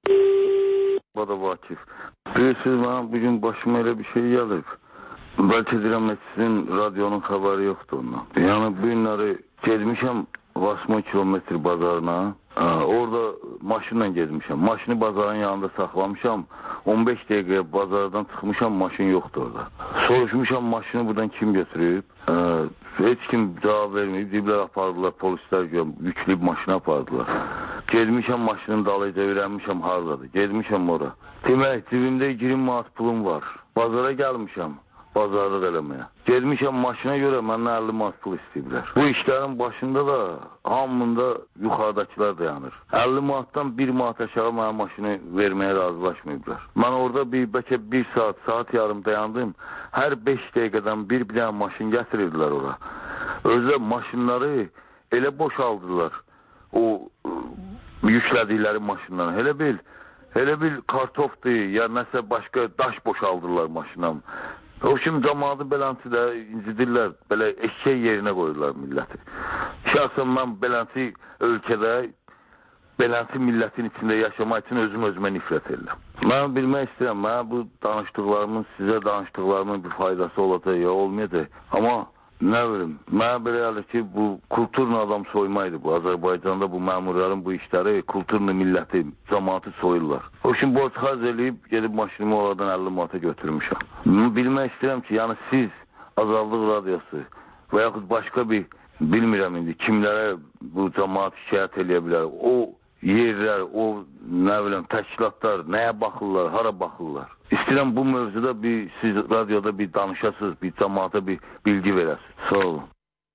S5: Bada Vakif. Bilirsiniz, bana bugün başıma elə bir şey gəlib. Bəlkə deyirəm, sizin radyonun xəbəri yoxdur ondan. Yəni, bu günləri gezmişəm Vasmo kilometr bazarına. Orada maşınla gezmişəm. Maşını bazarın yanında saxlamışam. on beş dəqiqəyə bazardan çıxmışam, maşın yoxdur orada. Soruşmuşam, maşını buradan kim götürüb? Heç kim cavab verməyib. Deyiblər, apardılar, polislər yükləyib maşını apardılar. Gezmişəm maşının dalıca, öyrənmişəm haradadır. Gezmişəm ora. Demək, cibimdə iyirmi manat pulum var. Bazara gəlmişəm. Bazarlıq eləməyə. Gezmişəm maşına görə məndən əlli manat pul istəyiblər. Bu işlərin başında da hamında yuxarıdakılar dayanır. əlli manatdan bir manat aşağı mənə maşını verməyə razılaşmayıblar. Mən orada bir, bəlkə bir saat, saat yarım dayandım. Hər beş dəqiqədən bir bir dənə maşın gətirirdilər ora. Özlə maşınları elə boşaldılar. O yüklədikləri maşınları. Elə bil, elə bil kartofdur, ya nəsə başqa daş boşaldırlar maşından. O şimdi cəmaatı belənti də incidirlər, belə eşək yerinə qoyurlar milləti. Şəxsən mən belənti ölkədə, belənti millətin içində yaşamaq üçün özüm özümə nifrət edirəm. Mən bilmək istəyirəm, mən bu danışdıqlarımın, sizə danışdıqlarımın bir faydası olacaq ya olmayacaq. Amma nə bilim, mənə belə gəlir ki, bu kulturla adam soymaydı bu. Azərbaycanda bu məmurların bu işləri kulturla milləti, cəmaatı soyurlar. O şimdi borç xarc eləyib, gedib maşınımı oradan əlli manata götürmüşəm. Bilmək istəyirəm ki, yəni siz Azadlıq Radiosu və yaxud başqa bir, bilmirəm indi, kimlərə bu cəmaat şikayət eləyə bilər. O yerlər, o nə biləm, təşkilatlar nəyə baxırlar, hara baxırlar. İstəyirəm bu mövzuda bir, siz radioda bir danışasınız, bir cəmaata bir bilgi verəsiniz. Sağ olun.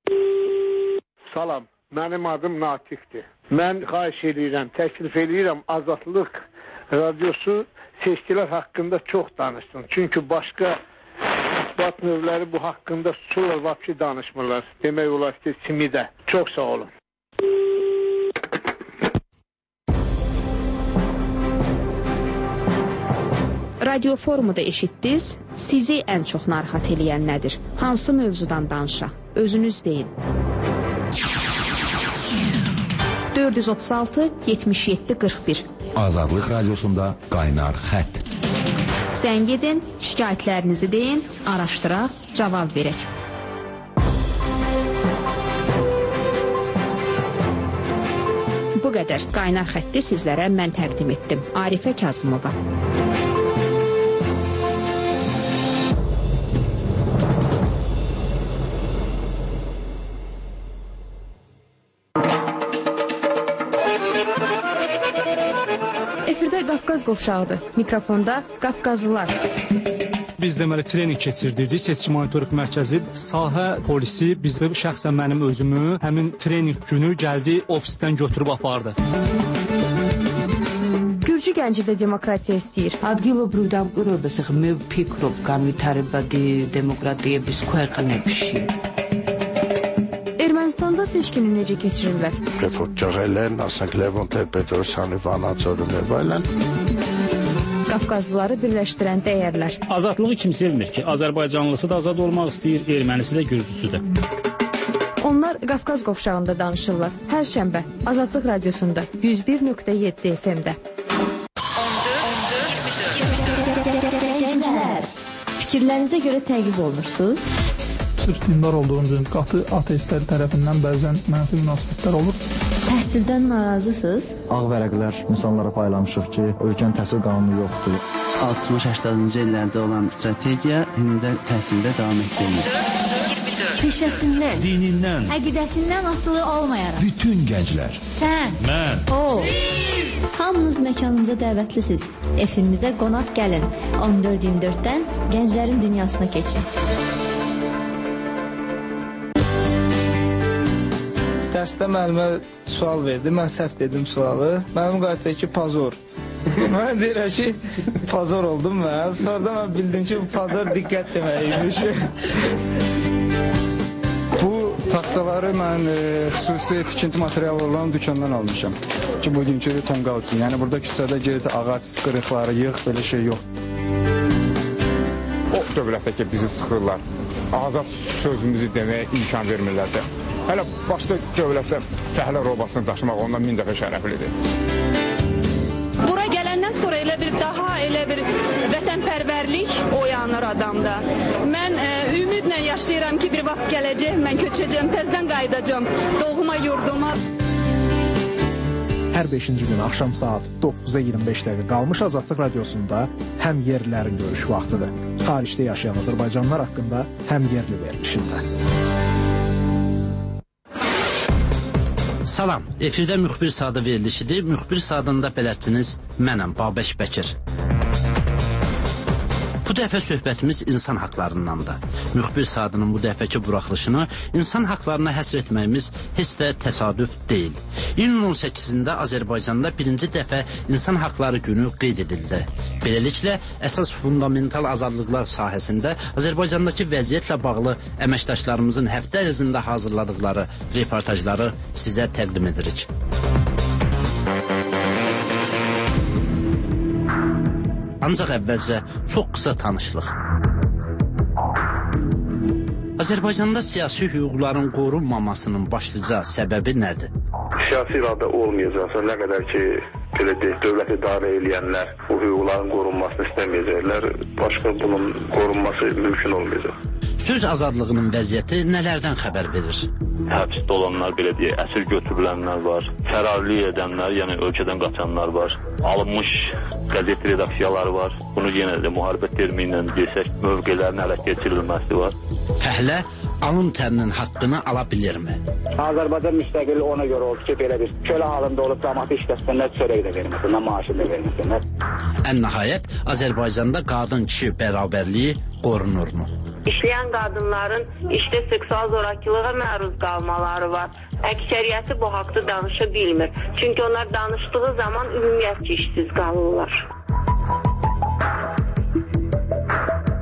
S6: Salam, mənim adım Natiqdir. Mən xahiş edirəm, təklif edirəm Azadlıq Radiosu seçkilər haqqında çox danışsın. Çünki başqa isbat növləri bu haqqında susurlar, vapsi danışmırlar. Demək olar ki, simidə. Çox sağ olun.
S2: Radio Forumu'da eşitdiniz. Sizi ən çox narahat eləyən nədir? Hansı mövzudan danışaq? Özünüz deyin. dörd yüz otuz altı yetmiş yeddi qırx bir
S9: Azadlıq Radiosunda qaynar xətt.
S2: Zəng edin, şikayətlərinizi deyin, araşdıraq, cavab verək. Bu qədər qaynar xətti sizlərə mən təqdim etdim. Arifə Kazımova. Efirdə Qafqaz qovşağıdır. Mikrofonda Qafqazlılar.
S3: Biz deməli trening keçirdirdik. Seçki monitorinq mərkəzi, sahə polisi bizdə şəxsən mənim özümü həmin trening günü gəldi ofisdən götürüb apardı.
S2: Gürcü gənci də demokratiya istəyir.
S7: ადგილობრივ დამკვირვებელს ახლა მე ვფიქრობ განვითარებადი დემოკრატიების ქვეყნებში.
S2: Ermənistanda seçkini necə keçirirlər?
S11: Reformçağlar, asենք Levon Ter-Petrosyanı Vanaçorun evələn.
S2: Qafqazlıları birləşdirən dəyərlər.
S8: Azadlığı kim sevmir ki? Azərbaycanlısı da azad olmaq istəyir, ermənisi də gürcüsü də.
S2: Onlar Qafqaz qovşağında danışırlar. Hər şənbə Azadlıq Radiosunda yüz bir nöqtə yeddi F M-də.
S21: Fikirlərinizə görə təqib olunursunuz?
S22: Sırf dindar olduğunuz üçün qatı ateistlər tərəfindən bəzən mənfi münasibətlər olur.
S21: Təhsildən narazısınız?
S29: Ağ vərəqlər insanlara paylamışıq ki, ölkənin təhsil qanunu yoxdur.
S24: altmış səksəninci illərdə olan strategiya indi də təhsildə davam etdirilir.
S21: Peşəsindən,
S29: dinindən,
S21: əqidəsindən asılı olmayaraq.
S9: Bütün gənclər.
S21: Sən,
S29: mən,
S21: o. Hamınız məkanımıza dəvətlisiniz. Efimizə qonaq gəlin. on dörd iyirmi dörddən gənclərin dünyasına keçin.
S12: Dərsdə müəllimə sual verdi, mən səhv dedim sualı. Müəllim qayıtdı ki, pozor. Mən deyirəm ki, pozor oldum mən. Sonra mən bildim ki, pozor diqqət deməkmiş.
S13: Bu taxtaları mən e, xüsusi tikinti materialı olan dükandan almışam. Ki, bugünkü tonqal üçün. Yəni, burada küçədə girdi ağac qırıqları, yığ, belə şey yox.
S15: O dövlətdə ki, bizi sıxırlar. Azad sözümüzü deməyə imkan vermirlər də. Hələ başqa dövlətdə fəhlə robasını daşımaq ondan min dəfə şərəflidir.
S16: Bura gələndən sonra elə bir daha elə bir vətənpərvərlik oyanır adamda. Mən e, ümidlə yaşayıram ki, bir vaxt gələcək, mən köçəcəm, təzdən qayıdacam doğma yurduma.
S17: Hər beşinci gün axşam saat doqquza iyirmi beş dəqiqə qalmış Azadlıq Radiosunda həm yerlilərin görüş vaxtıdır. Xaricdə yaşayan Azərbaycanlılar haqqında həm yerli verilişində.
S25: Salam, efirdə Müxbir Sadə verilişidir. Müxbir Sadında bələdçiniz mənəm, Babək Bəkir. Bu dəfə söhbətimiz insan haqlarındandır. Müxbir Sadının bu dəfəki buraxılışını insan haqlarına həsr etməyimiz heç də təsadüf deyil. İyunun on səkkizində Azərbaycanda birinci dəfə insan haqları günü qeyd edildi. Beləliklə, əsas fundamental azadlıqlar sahəsində Azərbaycandakı vəziyyətlə bağlı əməkdaşlarımızın həftə ərzində hazırladıqları reportajları sizə təqdim edirik. Ancaq əvvəlcə çox qısa tanışlıq. Azərbaycanda siyasi hüquqların qorunmamasının başlıca səbəbi nədir?
S18: Siyasi iradə olmayacaqsa, nə qədər ki, belə deyək, dövlət idarə edənlər bu hüquqların qorunmasını istəməyəcəklər, başqa bunun qorunması mümkün olmayacaq.
S25: Söz azadlığının vəziyyəti nələrdən xəbər verir?
S19: Həbsdə olanlar, belə deyək, əsir götürülənlər var, fərarlik edənlər, yəni ölkədən qaçanlar var, alınmış qəzet redaksiyaları var. Bunu yenə də müharibə termini ilə desək, mövqelərin ələ keçirilməsi var.
S25: Fəhlə alın tərinin haqqını ala bilirmi?
S20: Azərbaycan müstəqilliyi ona görə oldu ki, belə bir kölə halında olub cəmaatı işləsinlər, çörək də verməsinlər, maaşı da verməsinlər.
S25: Ən nəhayət, Azərbaycanda qadın-kişi bərabərliyi qorunurmu?
S32: İşləyən qadınların işdə seksual zorakılığa məruz qalmaları var. Əksəriyyəti bu haqda danışa bilmir. Çünki onlar danışdığı zaman ümumiyyətcə işsiz qalırlar.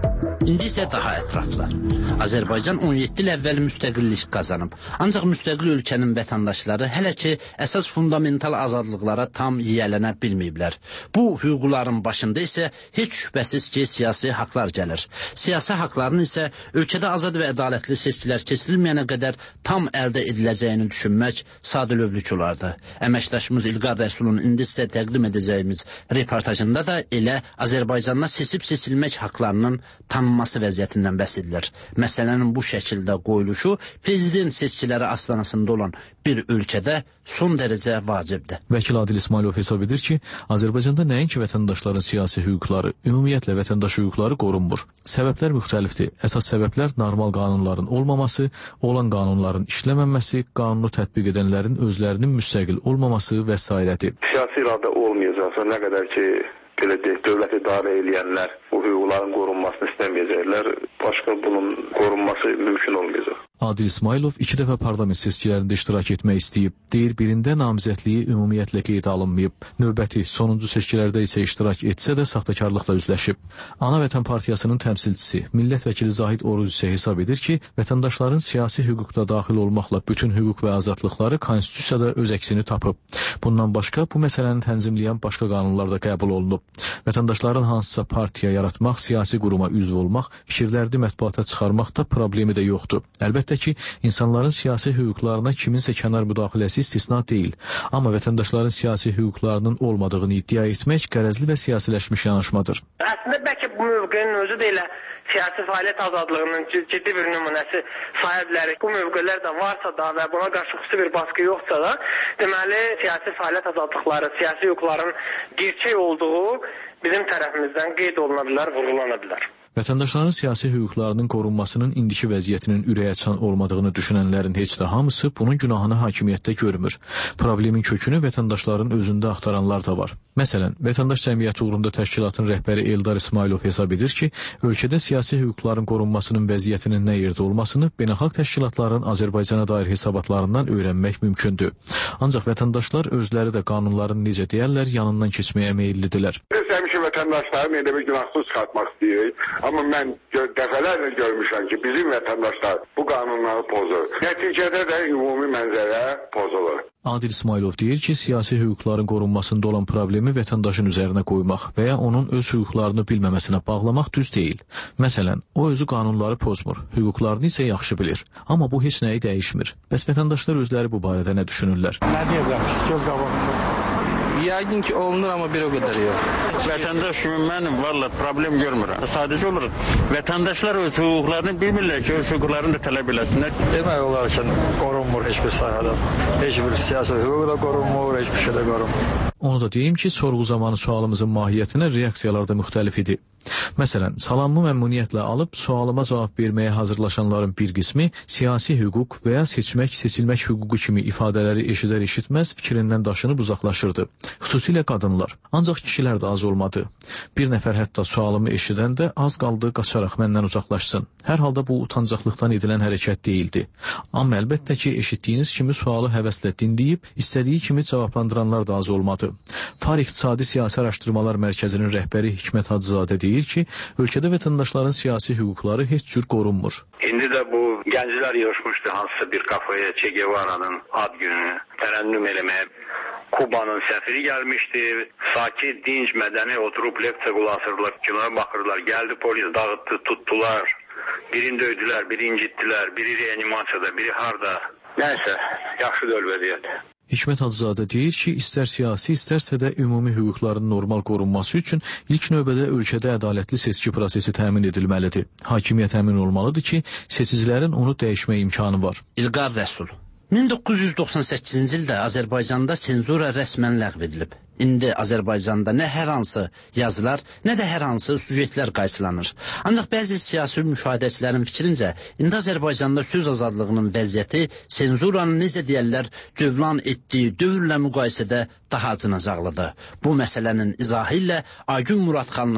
S25: İndi isə daha ətraflı. Azərbaycan on yeddi il əvvəl müstəqillik qazanıb. Ancaq müstəqil ölkənin vətəndaşları hələ ki əsas fundamental azadlıqlara tam yiyələnə bilməyiblər. Bu hüquqların başında isə heç şübhəsiz ki siyasi haqlar gəlir. Siyasi haqların isə ölkədə azad və ədalətli seçkilər keçirilməyənə qədər tam əldə ediləcəyini düşünmək sadəlövlük olardı. Əməkdaşımız İlqar Rəsulun indi sizə təqdim edəcəyimiz reportajında da elə Azərbaycanda seçib seçilmək haqlarının tanınması vəziyyətindən bəhs edilir. Məsələnin bu şəkildə qoyuluşu prezident seçkiləri astanasında olan bir ölkədə son dərəcə vacibdir.
S29: Vəkil Adil İsmailov hesab edir ki, Azərbaycanda nəinki vətəndaşların siyasi hüquqları, ümumiyyətlə vətəndaş hüquqları qorunmur. Səbəblər müxtəlifdir. Əsas səbəblər normal qanunların olmaması, olan qanunların işləməməsi, qanunu tətbiq edənlərin özlərinin müstəqil olmaması və sairədir.
S18: Siyasi iradə olmayacaqsa, nə qədər ki belə deyək, dövlət idarə edənlər bu hüquqların qorunmasını istəməyəcəklər, başqa bunun qorunması mümkün olmayacaq.
S29: Adil İsmailov iki dəfə parlament seçkilərində iştirak etmək istəyib. Deyir, birində namizədliyi ümumiyyətlə qeydə alınmayıb. Növbəti, sonuncu seçkilərdə isə iştirak etsə də saxtakarlıqla üzləşib. Ana Vətən Partiyasının təmsilçisi, millət vəkili Zahid Oruz isə hesab edir ki, vətəndaşların siyasi hüquqda daxil olmaqla bütün hüquq və azadlıqları konstitusiyada öz əksini tapıb. Bundan başqa, bu məsələni tənzimləyən başqa qanunlar da qəbul olunub. Vətəndaşların hansısa partiya yaratmaq, siyasi quruma üzv olmaq, fikirlərini mətbuata çıxarmaq da problemi də yoxdur. Əlbəttə ki, insanların siyasi hüquqlarına kiminsə kənar müdaxiləsi istisna deyil. Amma vətəndaşların siyasi hüquqlarının olmadığını iddia etmək qərəzli və siyasiləşmiş yanaşmadır.
S1: Əslində, bəlkə bu mövqenin özü də elə siyasi fəaliyyət azadlığının ciddi bir nümunəsi sayı bilərik. Bu mövqelər də varsa da və buna qarşı xüsusi bir baskı yoxsa da, deməli, siyasi fəaliyyət azadlıqları, siyasi hüquqların gerçək olduğu bizim tərəfimizdən qeyd oluna bilər, vurğulana bilər.
S29: Vətəndaşların siyasi hüquqlarının qorunmasının indiki vəziyyətinin ürəkaçan olmadığını düşünənlərin heç də hamısı bunun günahını hakimiyyətdə görmür. Problemin kökünü vətəndaşların özündə axtaranlar da var. Məsələn, Vətəndaş Cəmiyyəti uğrunda təşkilatın rəhbəri Eldar İsmailov hesab edir ki, ölkədə siyasi hüquqların qorunmasının vəziyyətinin nə yerdə olmasını beynəlxalq təşkilatların Azərbaycana dair hesabatlarından öyrənmək mümkündür. Ancaq vətəndaşlar özləri də qanunların necə deyərlər yanından keçməyə meyillidirlər.
S11: Biz həmişə vətəndaşların elə bir günahsız çıxartmaq istəyirik. Amma mən gör, dəfələrlə görmüşəm ki, bizim vətəndaşlar bu qanunları pozur. Nəticədə də ümumi mənzərə pozulur.
S29: Adil İsmailov deyir ki, siyasi hüquqların qorunmasında olan problemi vətəndaşın üzərinə qoymaq və ya onun öz hüquqlarını bilməməsinə bağlamaq düz deyil. Məsələn, o özü qanunları pozmur, hüquqlarını isə yaxşı bilir. Amma bu heç nəyi dəyişmir. Bəs vətəndaşlar özləri bu barədə nə düşünürlər?
S11: Nə deyəcəm ki, göz qabağında.
S4: Yəqin ki, olunur, amma bir o qədər yox.
S5: Vətəndaş kimi mən valla problem görmürəm. Sadəcə olaraq vətəndaşlar öz hüquqlarını bilmirlər ki, öz hüquqlarını da tələb eləsinlər.
S6: Demək olar ki, qorunmur heç bir sahədə. Heç bir siyasi hüquq da qorunmur, heç bir şey də qorunmur.
S29: Onu da deyim ki, sorğu zamanı sualımızın mahiyyətinə reaksiyalar da müxtəlif idi. Məsələn, salamımı məmnuniyyətlə alıb sualıma cavab verməyə hazırlaşanların bir qismi siyasi hüquq və ya seçmək, seçilmək hüququ kimi ifadələri eşidər-eşitməz fikrindən daşınıb uzaqlaşırdı. Xüsusilə qadınlar. Ancaq kişilər də az olmadı. Bir nəfər hətta sualımı eşidəndə az qaldı qaçaraq məndən uzaqlaşsın. Hər halda bu utancaqlıqdan edilən hərəkət deyildi. Amma əlbəttə ki, eşitdiyiniz kimi sualı həvəslə dinləyib, istədiyi kimi cavablandıranlar da az olmadı. Far İqtisadi Siyasi Araşdırmalar Mərkəzinin rəhbəri Hikmət Hacızadə deyir ki, ölkədə vətəndaşların siyasi hüquqları heç cür qorunmur.
S18: İndi də bu gənclər yığışmışdı hansısa bir kafaya Che Guevara'nın ad gününü tərənnüm eləməyə. Kubanın səfiri gəlmişdi, sakit, dinc, mədəni oturub lepsə qulasırlar, kinoya baxırlar, gəldi polis dağıtdı, tutdular, birini döydülər, biri incitdilər, biri reanimasiyada, biri harda. Nəysə, yaxşı döl vəziyyət.
S29: Hikmət Hacızadə deyir ki, istər siyasi, istərsə də ümumi hüquqların normal qorunması üçün ilk növbədə ölkədə ədalətli seçki prosesi təmin edilməlidir. Hakimiyyət əmin olmalıdır ki, seçicilərin onu dəyişmə imkanı var.
S25: İlqar Rəsul. min doqquz yüz doxsan səkkizinci ildə Azərbaycanda senzura rəsmən ləğv edilib. İndi Azərbaycanda nə hər hansı yazılar, nə də hər hansı süjetlər qayçılanır. Ancaq bəzi siyasi müşahidəçilərin fikrincə, indi Azərbaycanda söz azadlığının vəziyyəti senzuranın necə deyərlər, cövlan etdiyi dövrlə müqayisədə daha acınacaqlıdır. Bu məsələnin izahı ilə Aygün Muradxanlının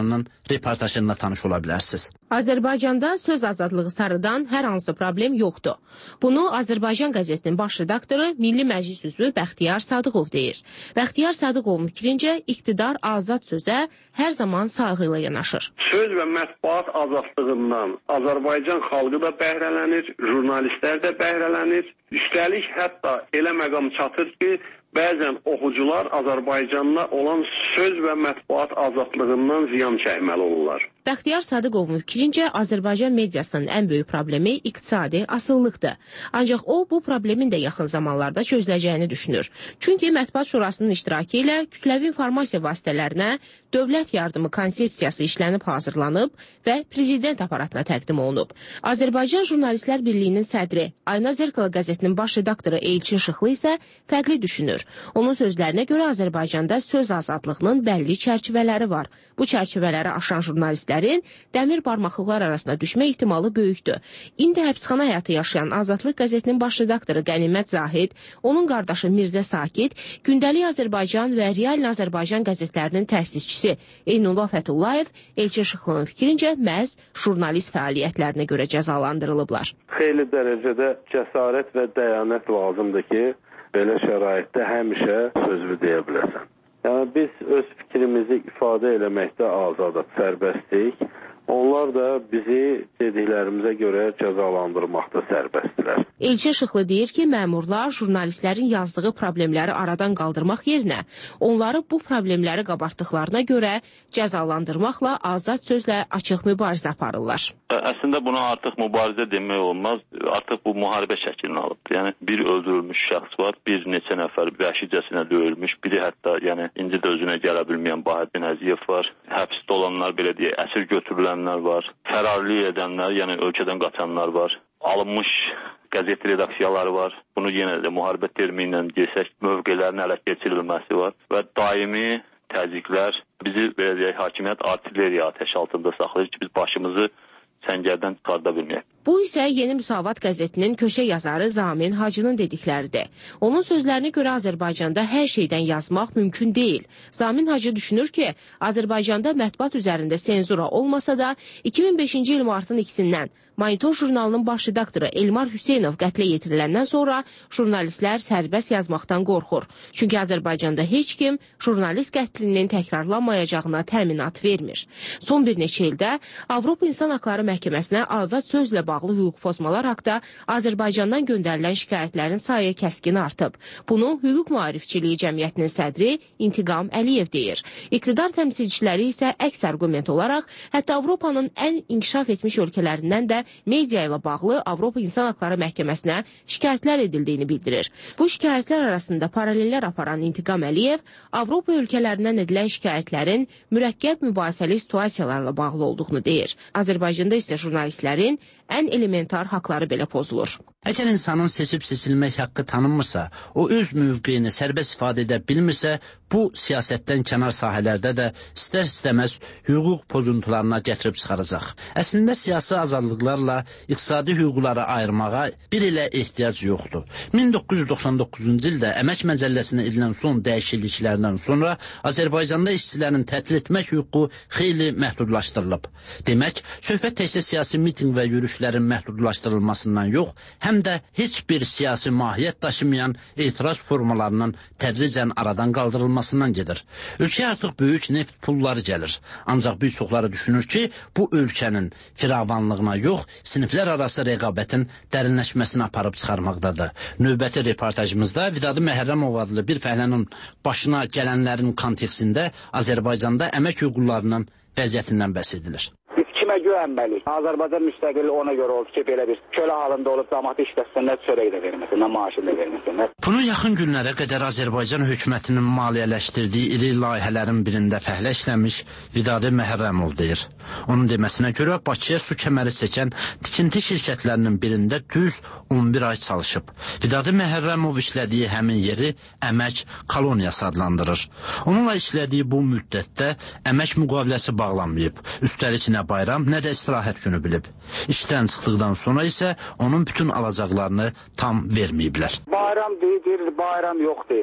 S25: reportajında tanış ola bilərsiniz.
S2: Azərbaycanda söz azadlığı sarıdan hər hansı problem yoxdur. Bunu Azərbaycan qəzetinin baş redaktoru Milli Məclis üzvü Bəxtiyar Sadıqov deyir. Bəxtiyar Sadıqovun fikrincə iqtidar azad sözə hər zaman sayğı ilə yanaşır.
S3: Söz və mətbuat azadlığından Azərbaycan xalqı da bəhrələnir, jurnalistlər də bəhrələnir. Üstəlik hətta elə məqam çatır ki, bəzən oxucular Azərbaycanda olan söz və mətbuat azadlığından ziyan çəkməli olurlar.
S2: Bəxtiyar Sadıqovun fikrincə Azərbaycan mediasının ən böyük problemi iqtisadi asılılıqdır. Ancaq o, bu problemin də yaxın zamanlarda çözüləcəyini düşünür. Çünki Mətbuat Şurasının iştirakı ilə kütləvi informasiya vasitələrinə dövlət yardımı konsepsiyası işlənib hazırlanıb və prezident aparatına təqdim olunub. Azərbaycan Jurnalistlər Birliyinin sədri Ayna Zerkala qəzetinin baş redaktoru Elçin Şıxlı isə fərqli düşünür. Onun sözlərinə görə Azərbaycanda söz azadlığının bəlli çərçivələri var. Bu çərçivələri aşan jurnalistlər dəmir barmaqlıqlar arasında düşmə ehtimalı böyükdür. İndi həbsxana həyatı yaşayan Azadlıq qəzetinin baş redaktoru Qənimət Zahid, onun qardaşı Mirzə Sakit, Gündəlik Azərbaycan və Real Azərbaycan qəzetlərinin təsisçisi Eynullah Fətullayev Elçin Şıxlının fikrincə məhz jurnalist fəaliyyətlərinə görə cəzalandırılıblar.
S7: Xeyli dərəcədə cəsarət və dəyanət lazımdır ki, belə şəraitdə həmişə sözlü deyə biləsən. Yəni biz öz fikrimizi ifadə eləməkdə azadıq, sərbəstlik. Onlar da bizi dediklərimizə görə cəzalandırmaqda sərbəstdirlər.
S2: Elçin Şıxlı deyir ki, məmurlar jurnalistlərin yazdığı problemləri aradan qaldırmaq yerinə onları bu problemləri qabartdıqlarına görə cəzalandırmaqla azad sözlə açıq mübarizə aparırlar.
S19: Əslində buna artıq mübarizə demək olmaz, artıq bu müharibə şəklini alıb. Yəni bir öldürülmüş şəxs var, bir neçə nəfər vəhşicəsinə döyülmüş, biri hətta yəni indi də özünə gələ bilməyən Bahəddin Əziyev var. Həbsdə olanlar, belə deyə, əsir götürülənlər var. Fərarlıq edənlər, yəni ölkədən qaçanlar var. Alınmış qəzet redaksiyaları var. Bunu yenə də müharibə termini ilə desək, mövqelərin ələ keçirilməsi var və daimi təzyiqlər bizi, belə deyək, hakimiyyət artilleriya atəş altında saxlayır ki, biz başımızı səngərdən çıxarda bilməyək.
S2: Bu isə Yeni Müsavat qəzetinin köşə yazarı Zamin Hacının dedikləridir. Onun sözlərinə görə Azərbaycanda hər şeydən yazmaq mümkün deyil. Zamin Hacı düşünür ki, Azərbaycanda mətbuat üzərində senzura olmasa da iki min beşinci il martın ikisindən Monitor jurnalının baş redaktoru Elmar Hüseynov qətlə yetiriləndən sonra jurnalistlər sərbəst yazmaqdan qorxur. Çünki Azərbaycanda heç kim jurnalist qətlinin təkrarlanmayacağına təminat vermir. Son bir neçə ildə Avropa İnsan Haqları Məhkəməsinə azad sözlə bağlı hüquq pozmalar haqda Azərbaycandan göndərilən şikayətlərin sayı kəskin artıb. Bunu Hüquq Maarifçiliyi Cəmiyyətinin sədri İntiqam Əliyev deyir. İqtidar təmsilçiləri isə əks arqument olaraq hətta Avropanın ən inkişaf etmiş ölkələrindən də media ilə bağlı Avropa İnsan Haqları Məhkəməsinə şikayətlər edildiyini bildirir. Bu şikayətlər arasında paralellər aparan İntiqam Əliyev Avropa ölkələrindən edilən şikayətlərin mürəkkəb mübahisəli situasiyalarla bağlı olduğunu deyir. Azərbaycanda isə jurnalistlərin ən elementar haqları belə pozulur.
S25: Əgər insanın seçib seçilmək haqqı tanınmırsa, o öz mövqeyini sərbəst ifadə edə bilmirsə, bu siyasətdən kənar sahələrdə də istər-istəməz hüquq pozuntularına gətirib çıxaracaq. Əslində siyasi azadlıqlarla iqtisadi hüquqları ayırmağa bir ilə ehtiyac yoxdur. min doqquz yüz doxsan doqquzuncu ildə Əmək Məcəlləsinə edilən son dəyişikliklərdən sonra Azərbaycanda işçilərin tətil etmək hüququ xeyli məhdudlaşdırılıb. Demək, söhbət təkcə siyasi miting və yürüşlərin məhdudlaşdırılmasından yox, həm də heç bir siyasi mahiyyət daşımayan etiraz formalarının tədricən aradan qaldırılmasından gedir. Ölkəyə artıq böyük neft pulları gəlir. Ancaq bir çoxları düşünür ki, bu ölkənin firavanlığına yox, siniflər arası rəqabətin dərinləşməsini aparıb çıxarmaqdadır. Növbəti reportajımızda Vidadı Məhərrəmov adlı bir fəhlənin başına gələnlərin kontekstində Azərbaycanda əmək hüquqlarının vəziyyətindən bəhs edilir.
S20: Kimə güvənməliyik? Azərbaycan müstəqilliyi ona görə oldu ki, belə bir kölə halında olub cəmaatı işləsinlər, çörək də verməsinlər, maaşı da verməsinlər.
S25: Bunu yaxın günlərə qədər Azərbaycan hökumətinin maliyyələşdirdiyi iri layihələrin birində fəhlə işləmiş Vidadı Məhərrəmov deyir. Onun deməsinə görə Bakıya su kəməri çəkən tikinti şirkətlərinin birində düz on bir ay çalışıb. Vidadı Məhərrəmov işlədiyi həmin yeri əmək koloniyası adlandırır. Onunla işlədiyi bu müddətdə əmək müqaviləsi bağlanmayıb. Üstəlik nə bayram, nə də istirahət günü bilib. İşdən çıxdıqdan sonra isə onun bütün alacaqlarını tam verməyiblər.
S20: Bayram deyir, bayram yoxdur.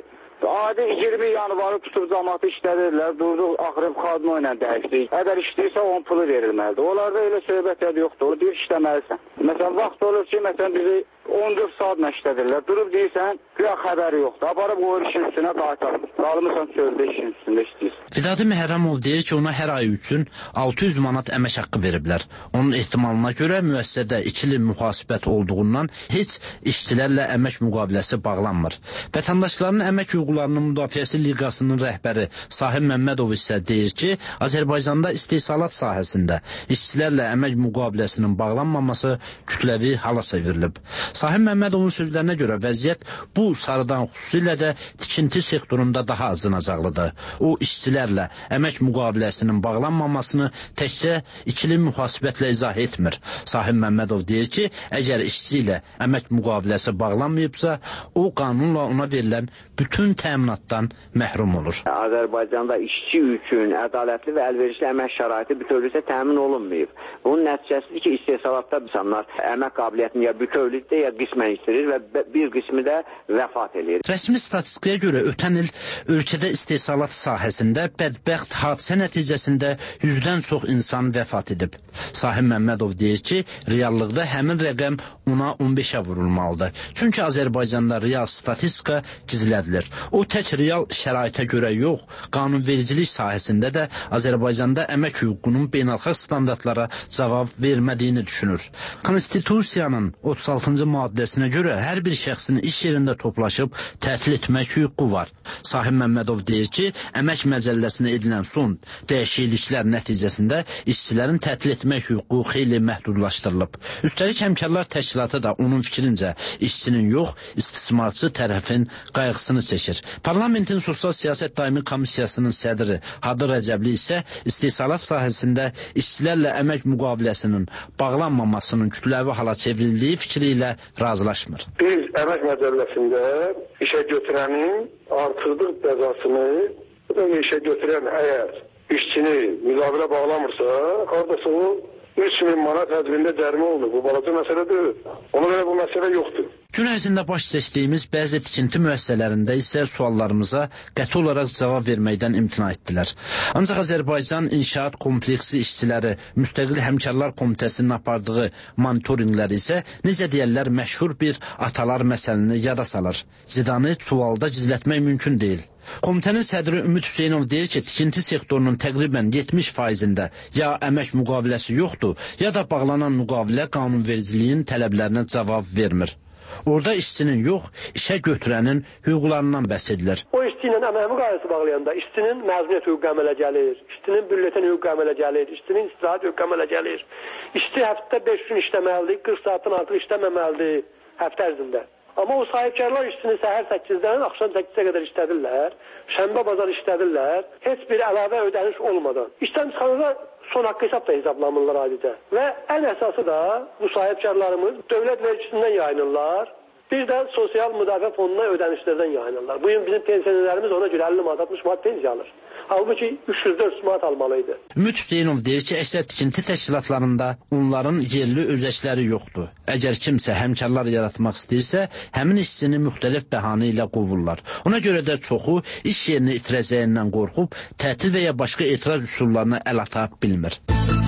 S20: Adi iyirmi yanvarı tutub cəmaatı işlədirlər, durduq axırım xadma ilə dəyişdik. Əgər işləyirsə onun pulu verilməlidir. Onlarda elə söhbətlər yoxdur, bir işləməlisən. Məsələn, vaxt olur ki, məsələn bizi on dörd saatla işlədirlər. Durub deyirsən, güya xəbəri yoxdur. Aparıb o işin üstünə qaytarır. Qalmısan çöldə işin üstündə işləyirsən.
S25: Vidadi Məhərrəmov deyir ki, ona hər ay üçün altı yüz manat əmək haqqı veriblər. Onun ehtimalına görə müəssisədə iki il mühasibət olduğundan heç işçilərlə əmək müqaviləsi bağlanmır. Vətəndaşların əmək hüquqlarının müdafiəsi liqasının rəhbəri Sahib Məmmədov isə deyir ki, Azərbaycanda istehsalat sahəsində işçilərlə əmək müqaviləsinin bağlanmaması kütləvi hala çevrilib. Sahib Məmmədovun sözlərinə görə vəziyyət bu sarıdan xüsusilə də tikinti sektorunda daha acınacaqlıdır. O, işçilərlə əmək müqaviləsinin bağlanmamasını təkcə ikili mühasibətlə izah etmir. Sahib Məmmədov deyir ki, əgər işçi ilə əmək müqaviləsi bağlanmayıbsa, o qanunla ona verilən bütün təminatdan məhrum olur.
S8: Azərbaycanda işçi üçün ədalətli və əlverişli əmək şəraiti bütövlükdə təmin olunmayıb. Bunun nəticəsidir ki, istehsalatda insanlar əmək qabiliyyətini ya bütövlükdə ya qismən itirir və bir qismi də vəfat edir.
S25: Rəsmi statistikaya görə ötən il ölkədə istehsalat sahəsində bədbəxt hadisə nəticəsində yüzdən çox insan vəfat edib. Sahib Məmmədov deyir ki, reallıqda həmin rəqəm ona on beşə vurulmalıdır. Çünki Azərbaycanda real statistika gizlədilir. O tək real şəraitə görə yox, qanunvericilik sahəsində də Azərbaycanda əmək hüququnun beynəlxalq standartlara cavab vermədiyini düşünür. Konstitusiyanın otuz altıncı maddəsinə görə hər bir şəxsin iş yerində toplaşıb tətil etmək hüququ var. Sahib Məmmədov deyir ki, əmək məcəlləsinə edilən son dəyişikliklər nəticəsində işçilərin tətil etmək hüququ xeyli məhdudlaşdırılıb. Üstəlik həmkarlar təşkilatı da onun fikrincə işçinin yox, istismarçı tərəfin qayğısını çəkir. Parlamentin Sosial Siyasət Daimi Komissiyasının sədri Hadı Rəcəbli isə istehsalat sahəsində işçilərlə əmək müqaviləsinin bağlanmamasının kütləvi hala çevrildiyi fikri ilə razılaşmır.
S9: Biz əmək məcəlləsində işə götürənin artırdıq cəzasını, bu da işə götürən əgər işçini müqavilə bağlamırsa, haradasa o üç min manat hədvində cərimə oldu. Bu balaca məsələ deyil. Ona görə bu məsələ yoxdur.
S25: Gün ərzində baş çəkdiyimiz bəzi tikinti müəssisələrində isə suallarımıza qəti olaraq cavab verməkdən imtina etdilər. Ancaq Azərbaycan İnşaat Kompleksi işçiləri Müstəqil Həmkarlar Komitəsinin apardığı monitorinqlər isə necə deyərlər məşhur bir atalar məsələni yada salır. Zidanı çuvalda gizlətmək mümkün deyil. Komitənin sədri Ümid Hüseynov deyir ki, tikinti sektorunun təqribən yetmiş faizində ya əmək müqaviləsi yoxdur, ya da bağlanan müqavilə qanunvericiliyin tələblərinə cavab vermir. Orada işçinin yox, işə götürənin hüquqlarından bəhs edilir.
S9: O işçi ilə əmək müqaviləsi bağlayanda işçinin məzuniyyət hüququ əmələ gəlir, işçinin bülletin hüququ əmələ gəlir, işçinin istirahət hüququ əmələ gəlir. İşçi həftədə beş gün işləməlidir, qırx saatdan artıq işləməməlidir həftə ərzində. Amma o sahibkarlar işçini səhər səkkizdən axşam səkkizə qədər işlədirlər, şənbə bazar işlədirlər, heç bir əlavə ödəniş olmadan. İşdən çıxanında son haqqı hesab da hesablanırlar adicə. Və ən əsası da bu sahibkarlarımız dövlət vergisindən yayınırlar, bir də sosial müdafiə fonuna ödənişlərdən yayınırlar. Bu gün bizim pensionerlərimiz ona görə əlli manat altmış manat pensiya alır. Halbuki üç yüz dörd yüz manat almalıydı.
S25: Ümid Hüseynov deyir ki, əksər tikinti təşkilatlarında onların yerli özəkləri yoxdur. Əgər kimsə həmkarlar yaratmaq istəyirsə, həmin işçini müxtəlif bəhanə ilə qovurlar. Ona görə də çoxu iş yerini itirəcəyindən qorxub, tətil və ya başqa etiraz üsullarına əl ata bilmir.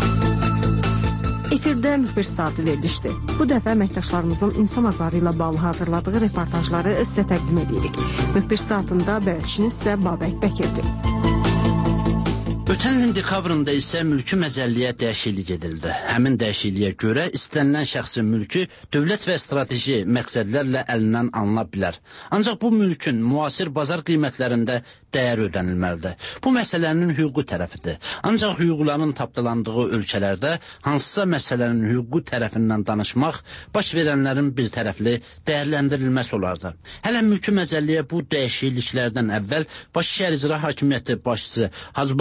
S9: Efirdə müxbir saatı verilişdir. Bu dəfə əməkdaşlarımızın insan haqları ilə bağlı hazırladığı reportajları sizə təqdim edirik. Müxbir saatında bələdçiniz isə Babək Bəkirdir.
S25: Ötən ilin dekabrında isə mülki məcəlliyə dəyişiklik edildi. Həmin dəyişikliyə görə istənilən şəxsin mülkü dövlət və strateji məqsədlərlə əlindən alına bilər. Ancaq bu mülkün müasir bazar qiymətlərində dəyər ödənilməlidir. Bu məsələnin hüquqi tərəfidir. Ancaq hüquqların tapdalandığı ölkələrdə hansısa məsələnin hüquqi tərəfindən danışmaq baş verənlərin bir tərəfli dəyərləndirilməsi olardı. Hələ mülki məcəlliyə bu dəyişikliklərdən əvvəl Bakı Şəhər İcra Hakimiyyəti başçısı Hacıbala Abdullah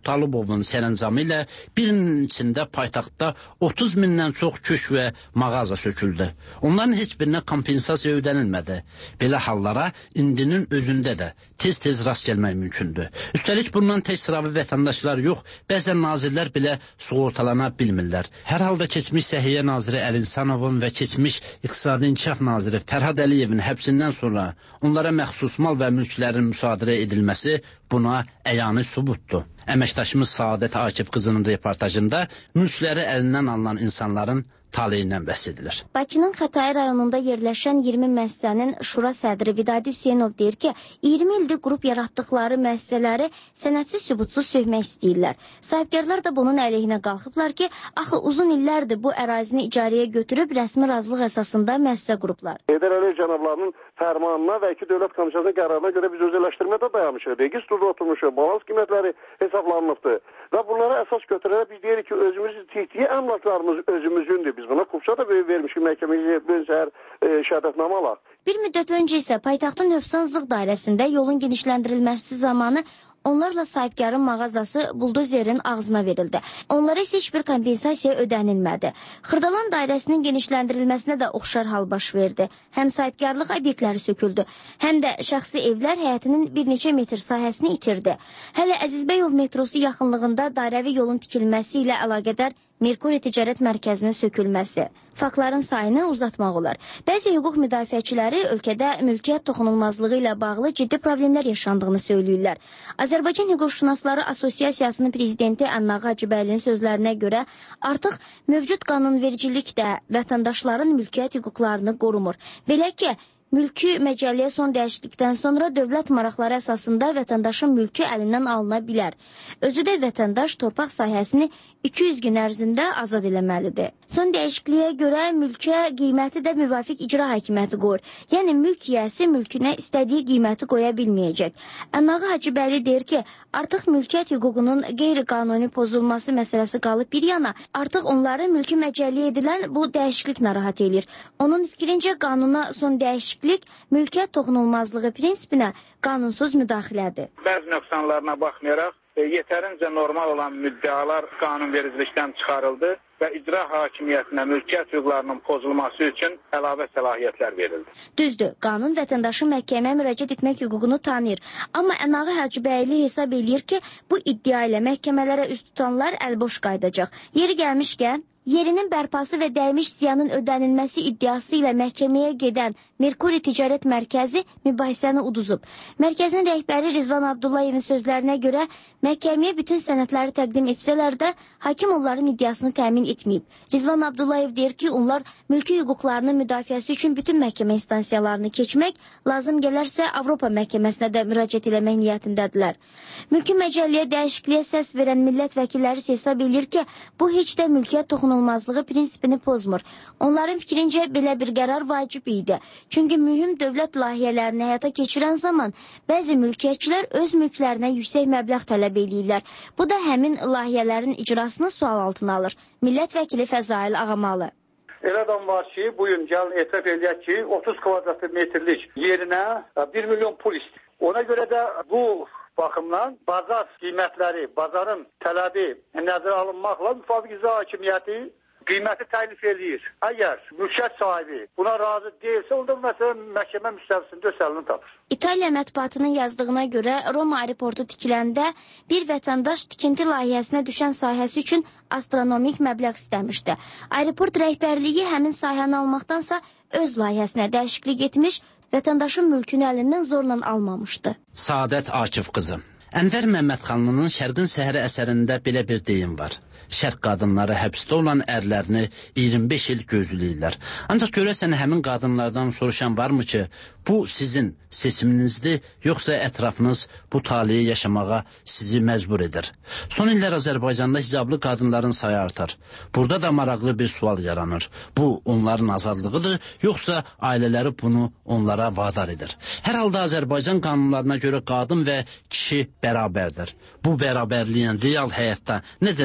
S25: Talıbovun sərəncamı ilə bir ilin içində paytaxtda otuz mindən çox köşk və mağaza söküldü. Onların heç birinə kompensasiya ödənilmədi. Belə hallara indinin özündə də tez-tez rast gəlmək mümkündür. Üstəlik bundan tək sıravi vətəndaşlar yox, bəzən nazirlər belə sığortalana bilmirlər. Hər halda keçmiş Səhiyyə naziri Əlinsanovun və keçmiş İqtisadi İnkişaf naziri Fərhad Əliyevin həbsindən sonra onlara məxsus mal və mülklərin müsadirə edilməsi buna əyani sübutdur. Əməkdaşımız Saadət Akif qızının reportajında mülkləri əlindən alınan insanların taleyindən bəhs edilir.
S10: Bakının Xətai rayonunda yerləşən iyirmi müəssisənin şura sədri Vidadi Hüseynov deyir ki, iyirmi ildir qrup yaratdıqları müəssisələri sənədsiz sübutsuz söhmək istəyirlər. Sahibkarlar da bunun əleyhinə qalxıblar ki, axı uzun illərdir bu ərazini icarəyə götürüb rəsmi razılıq əsasında müəssisə qruplar.
S9: Heydər Əliyev cənablarının fərmanına və iki dövlət komissiyasının qərarına görə biz özəlləşdirmədə dayanmışıq. Registrdə oturmuşuq, balans qiymətləri hesablanmışdır. Və bunlara əsas götürərək biz deyirik ki, özümüz tihtiyi əmlaklarımız özümüzündür. Biz buna kupça da vermişik məhkəməyə benzər e, şəhadətnamə alaq.
S10: Bir müddət öncə isə paytaxtın Hövsanzlıq dairəsində yolun genişləndirilməsi zamanı onlarla sahibkarın mağazası buldozerin ağzına verildi. Onlara isə heç bir kompensasiya ödənilmədi. Xırdalan dairəsinin genişləndirilməsinə də oxşar hal baş verdi. Həm sahibkarlıq obyektləri söküldü, həm də şəxsi evlər həyətinin bir neçə metr sahəsini itirdi. Hələ Əzizbəyov metrosu yaxınlığında dairəvi yolun tikilməsi ilə əlaqədar Merkuri Ticarət Mərkəzinin sökülməsi faktların sayını uzatmaq olar. Bəzi hüquq müdafiəçiləri ölkədə mülkiyyət toxunulmazlığı ilə bağlı ciddi problemlər yaşandığını söyləyirlər. Azərbaycan Hüquqşünasları Assosiasiyasının prezidenti Ənnağı Hacıbəylinin sözlərinə görə artıq mövcud qanunvericilik də vətəndaşların mülkiyyət hüquqlarını qorumur. Belə ki, mülki məcəlləyə son dəyişiklikdən sonra dövlət maraqları əsasında vətəndaşın mülkü əlindən alına bilər. Özü də vətəndaş torpaq sahəsini iki yüz gün ərzində azad eləməlidir. Son dəyişikliyə görə mülkə qiyməti də müvafiq icra hakimiyyəti qoyur. Yəni mülk yiyəsi mülkünə istədiyi qiyməti qoya bilməyəcək. Ənnağı Hacıbəyli deyir ki, artıq mülkiyyət hüququnun qeyri-qanuni pozulması məsələsi qalıb bir yana, artıq onları mülki məcəlləyə edilən bu dəyişiklik narahat edir. Onun fikrincə qanuna son dəyişiklik mülkiyyət toxunulmazlığı prinsipinə qanunsuz müdaxilədir.
S20: Bəzi nöqsanlarına baxmayaraq, e, yetərincə normal olan müddəalar qanunvericilikdən çıxarıldı və icra hakimiyyətinə mülkiyyət hüquqlarının pozulması üçün əlavə səlahiyyətlər verildi.
S10: Düzdür, qanun vətəndaşın məhkəməyə müraciət etmək hüququnu tanıyır. Amma Ənnağı Hacıbəyli hesab edir ki, bu iddia ilə məhkəmələrə üst tutanlar əlboş qayıdacaq. Yeri gəlmişkən, yerinin bərpası və dəymiş ziyanın ödənilməsi iddiası ilə məhkəməyə gedən Merkuri Ticarət Mərkəzi mübahisəni uduzub. Mərkəzin rəhbəri Rizvan Abdullayevin sözlərinə görə məhkəməyə bütün sənədləri təqdim etsələr də hakim onların iddiasını təmin etməyib. Rizvan Abdullayev deyir ki, onlar mülki hüquqlarının müdafiəsi üçün bütün məhkəmə instansiyalarını keçmək, lazım gələrsə Avropa məhkəməsinə də müraciət eləmək niyyətindədirlər. Mülki məcəlləyə dəyişikliyə səs verən millət vəkilləri hesab edir ki, bu heç də mülkiyyət toxunulmazlığı prinsipini pozmur. Onların fikrincə belə bir qərar vacib idi. Çünki mühüm dövlət layihələrini həyata keçirən zaman bəzi mülkiyyətçilər öz mülklərinə yüksək məbləğ tələb edirlər. Bu da həmin layihələrin icrasını sual altına alır. Millət vəkili Fəzail Ağamalı.
S9: Elə adam var ki, bugün gəlin etiraf edək ki, otuz kvadrat metrlik yerinə bir milyon pul istəyir. Ona görə də bu baxımdan bazar qiymətləri, bazarın tələbi nəzərə alınmaqla müvafiq icra hakimiyyəti qiyməti təklif edir. Əgər mülkiyyət sahibi buna razı deyilsə, onda məsələn məhkəmə müstəvisində öz əlini tapır.
S10: İtaliya mətbuatının yazdığına görə Roma aeroportu tikiləndə bir vətəndaş tikinti layihəsinə düşən sahəsi üçün astronomik məbləğ istəmişdi. Aeroport rəhbərliyi həmin sahəni almaqdansa öz layihəsinə dəyişiklik etmiş, vətəndaşın mülkünü əlindən zorla almamışdı.
S25: Saadət Akif qızı. Ənvər Məmmədxanlının Şərqin Səhəri əsərində belə bir deyim var. Şərq qadınları həbsdə olan ərlərini iyirmi beş il gözləyirlər. Ancaq görəsən həmin qadınlardan soruşan varmı ki, bu sizin seçiminizdir, yoxsa ətrafınız bu taliyi yaşamağa sizi məcbur edir? Son illər Azərbaycanda hicablı qadınların sayı artar. Burada da maraqlı bir sual yaranır. Bu onların azadlığıdır, yoxsa ailələri bunu onlara vadar edir? Hər halda Azərbaycan qanunlarına görə qadın və kişi bərabərdir. Bu bərabərliyin real həyatda nə dərəcədə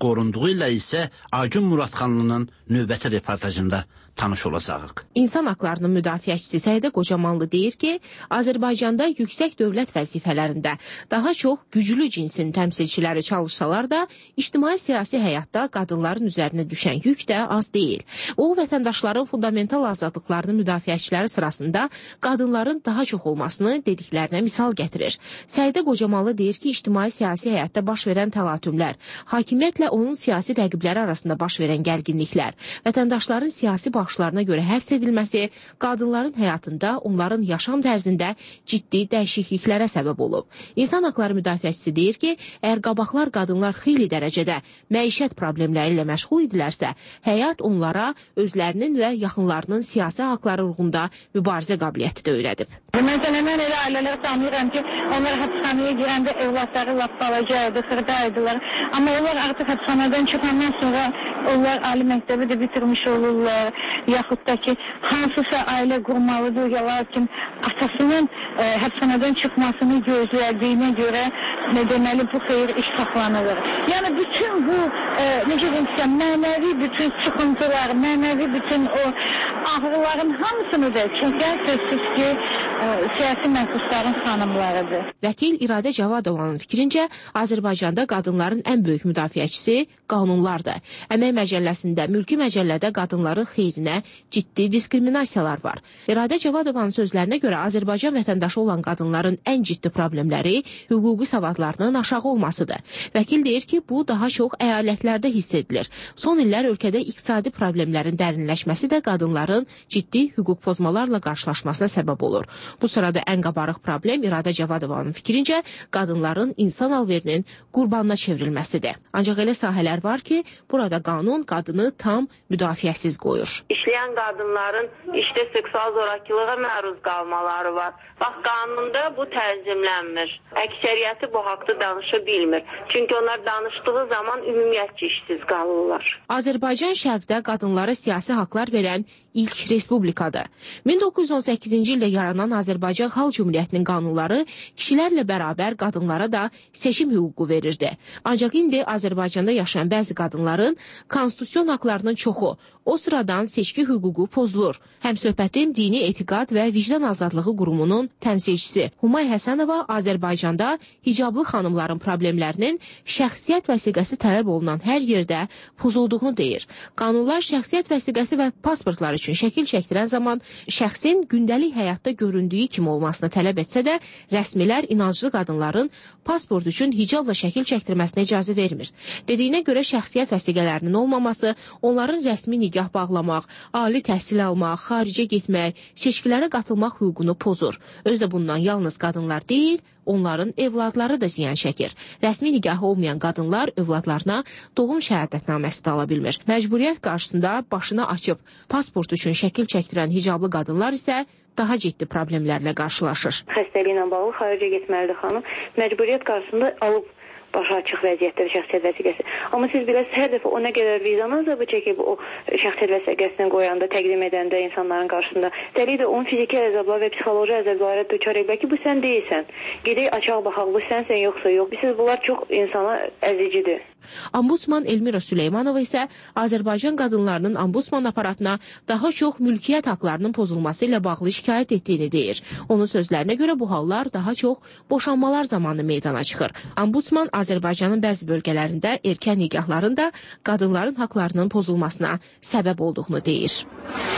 S25: qorunduğu ilə isə Aygün Muradxanlının növbəti reportajında tanış olacağıq.
S2: İnsan haqlarının müdafiəçisi Səidə Qocamanlı deyir ki, Azərbaycanda yüksək dövlət vəzifələrində daha çox güclü cinsin təmsilçiləri çalışsalar da, ictimai-siyasi həyatda qadınların üzərinə düşən yük də az deyil. O, vətəndaşların fundamental azadlıqlarının müdafiəçiləri sırasında qadınların daha çox olmasını dediklərinə misal gətirir. Səidə Qocamanlı deyir ki, ictimai-siyasi həyatda baş verən təlatümlər, hakimiyyətlə onun siyasi rəqibləri arasında baş verən gərginliklər, vətəndaşların siyasi baxışlarına görə həbs edilməsi qadınların həyatında, onların yaşam tərzində ciddi dəyişikliklərə səbəb olub. İnsan haqları müdafiəçisi deyir ki, əgər qabaqlar qadınlar xeyli dərəcədə məişət problemləri ilə məşğul idilərsə, həyat onlara özlərinin və yaxınlarının siyasi haqları uğrunda mübarizə qabiliyyəti də öyrədib.
S12: Məsələn, mən elə ailələr tanıyıram ki, onlar həbsxanaya girəndə evlatları lap balacaydı, xırdaydılar. Amma onlar artıq həbsxanadan çıxandan sonra onlar ali məktəbi də bitirmiş olurlar. Yaxud da ki, hansısa ailə qurmalıdır, ya lakin atasının e, həbsxanadan çıxmasını gözlədiyinə görə ne deməli bu xeyir iş saxlanılır. Yəni bütün bu e, necə deyim sizə, mənəvi bütün sıxıntılar, mənəvi bütün o ağrıların hamısını da çəkən sözsüz ki, e, siyasi məhbusların xanımlarıdır.
S2: Vəkil İradə Cavadovanın fikrincə, Azərbaycanda qadınların ən böyük müdafiəçisi qanunlardır. Əmək məcəlləsində, mülki məcəllədə qadınların xeyrinə ciddi diskriminasiyalar var. İradə Cavadovanın sözlərinə görə Azərbaycan vətəndaşı olan qadınların ən ciddi problemləri hüquqi savadlarının aşağı olmasıdır. Vəkil deyir ki, bu daha çox əyalətlərdə hiss edilir. Son illər ölkədə iqtisadi problemlərin dərinləşməsi də qadınların ciddi hüquq pozmalarla qarşılaşmasına səbəb olur. Bu sırada ən qabarıq problem İradə Cavadovanın fikrincə qadınların insan alverinin qurbanına çevrilməsidir. Ancaq elə sahələr var ki, burada qanun qadını tam müdafiəsiz qoyur.
S32: İşləyən qadınların işdə seksual zorakılığa məruz qalmaları var. Bax, qanunda bu tənzimlənmir. Əksəriyyəti bu haqda danışa bilmir. Çünki onlar danışdığı zaman ümumiyyətcə işsiz qalırlar.
S2: Azərbaycan şərqdə qadınlara siyasi haqlar verən ilk respublikadır. min doqquz yüz on səkkizinci ildə yaranan Azərbaycan Xalq Cümhuriyyətinin qanunları kişilərlə bərabər qadınlara da seçim hüququ verirdi. Ancaq indi Azərbaycanda yaşayan bəzi qadınların konstitusiyon haqlarının çoxu o sıradan seçki hüququ pozulur. Həmsöhbətim Dini Etiqad və Vicdan Azadlığı Qurumunun təmsilçisi Humay Həsənova Azərbaycanda hicablı xanımların problemlərinin şəxsiyyət vəsiqəsi tələb olunan hər yerdə pozulduğunu deyir. Qanunlar şəxsiyyət vəsiqəsi və pasportlar üçün şəkil çəkdirən zaman şəxsin gündəlik həyatda göründüyü kimi olmasını tələb etsə də, rəsmilər inanclı qadınların pasport üçün hicabla şəkil çəkdirməsinə icazə vermir. Dediyinə görə şəxsiyyət vəsiqələrinin olmaması onların rəsmi nigah bağlamaq, ali təhsil almaq, xaricə getmək, seçkilərə qatılmaq hüququnu pozur. Özdə bundan yalnız qadınlar deyil, onların evladları da ziyan çəkir. Rəsmi nigahı olmayan qadınlar övladlarına doğum şəhadətnaməsi də ala bilmir. Məcburiyyət qarşısında başını açıb pasport üçün şəkil çəkdirən hicablı qadınlar isə daha ciddi problemlərlə qarşılaşır.
S13: Xəstəliklə bağlı xaricə getməlidir xanım. Məcburiyyət qarşısında alıb başı açıq vəziyyətdə şəxsiyyət vəsiqəsi. Amma siz biləsiz, hər dəfə o nə qədər vicdan azabı çəkib o şəxsiyyət vəsiqəsini qoyanda, təqdim edəndə insanların qarşısında, dəli də onun fiziki əzablar və psixoloji əzablara düçar edək ki, bu sən deyilsən. Gedək açaq baxaq, bu sənsən yoxsa yox. Siz bunlar çox insana əzicidir.
S2: Ombudsman Elmira Süleymanova isə Azərbaycan qadınlarının ombudsman aparatına daha çox mülkiyyət haqlarının pozulması ilə bağlı şikayət etdiyini deyir. Onun sözlərinə görə bu hallar daha çox boşanmalar zamanı meydana çıxır. Ombudsman Azərbaycanın bəzi bölgələrində erkən nigahların da qadınların haqlarının pozulmasına səbəb olduğunu deyir.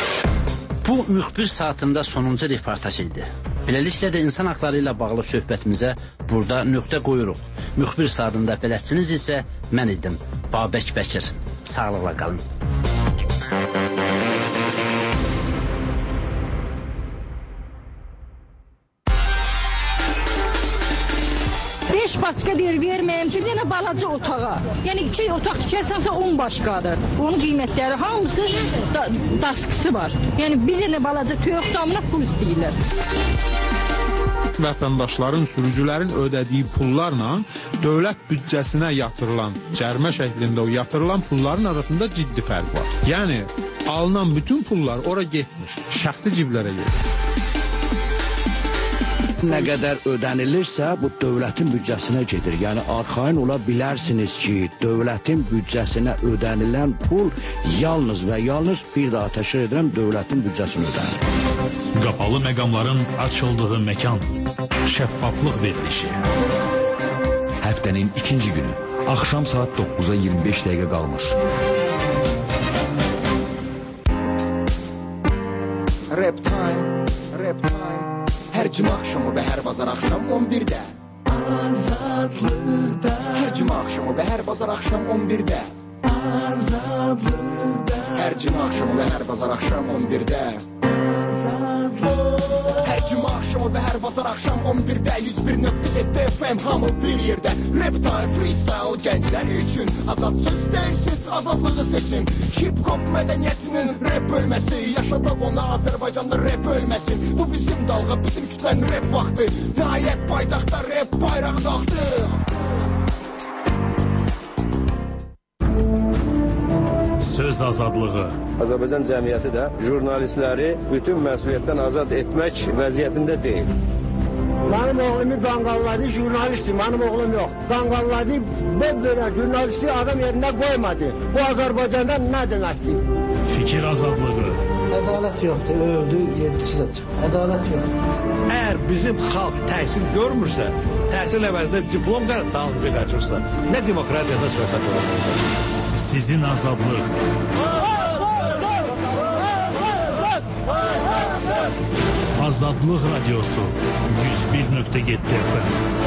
S25: Bu müxbir saatında sonuncu reportaj idi. Beləliklə də insan haqları ilə bağlı söhbətimizə burada nöqtə qoyuruq. Müxbir saatında bələdçiniz isə mən idim, Babək Bəkir. Sağlıqla qalın.
S16: beş başqa deyir, verməyəm ki, yenə balaca otağa. Yəni iki otaq tikərsənsə on başqadır. Onun qiymətləri hamısı da, daskısı var. Yəni bir dənə balaca toyuq damına pul istəyirlər.
S14: Vətəndaşların, sürücülərin ödədiyi pullarla dövlət büdcəsinə yatırılan, cərimə şəklində o yatırılan pulların arasında ciddi fərq var. Yəni alınan bütün pullar ora getmiş, şəxsi ciblərə gedir.
S1: Nə qədər ödənilirsə, bu dövlətin büdcəsinə gedir. Yəni, arxain ola bilərsiniz ki, dövlətin büdcəsinə ödənilən pul yalnız və yalnız bir daha təşkil edirəm, dövlətin büdcəsini ödənir.
S15: Qapalı məqamların açıldığı məkan, şəffaflıq verilişi.
S17: Həftənin ikinci günü, axşam saat doqquza iyirmi beş dəqiqə qalmış.
S21: Rap time, rap time. Hər cümə axşamı və hər bazar axşam on birdə. Azadlıqda. Hər cümə axşamı və hər bazar axşam on birdə. Azadlıqda. Hər cümə axşamı və hər bazar axşam on birdə. Hər cümə axşamı və hər bazar axşam on birdə. yüz bir nöqtə yeddi F M hamı bir yerdə. Rap time, freestyle gənclər üçün. Azad söz dəyirsiz, azadlığı seçin. Hip-hop mədəniyyətinin rap bölməsi. Yaşadaq ona Azərbaycanda rap ölməsin. Bu bizim dalğa, bizim kütlən rap vaxtı. Nəhayət paytaxtda rap bayraq qalxdı.
S15: Söz azadlığı.
S22: Azərbaycan cəmiyyəti də jurnalistləri bütün məsuliyyətdən azad etmək vəziyyətində deyil.
S23: Mənim oğlumu qanqalladı, jurnalistdir, mənim oğlum yox. Qanqalladı, belə jurnalisti adam yerində qoymadı. Bu Azərbaycanda nə deməkdir?
S15: Fikir azadlığı.
S24: Ədalət yoxdur, öldü, yedisi də çıxır. Ədalət yoxdur.
S26: Əgər bizim xalq təhsil görmürsə, təhsil əvəzində diplom dalınca qaçırsa, nə demokratiyada söhbət olur?
S15: Sizin azadlıq. Azadlıq Radyosu yüz bir nöqtə yeddi F M.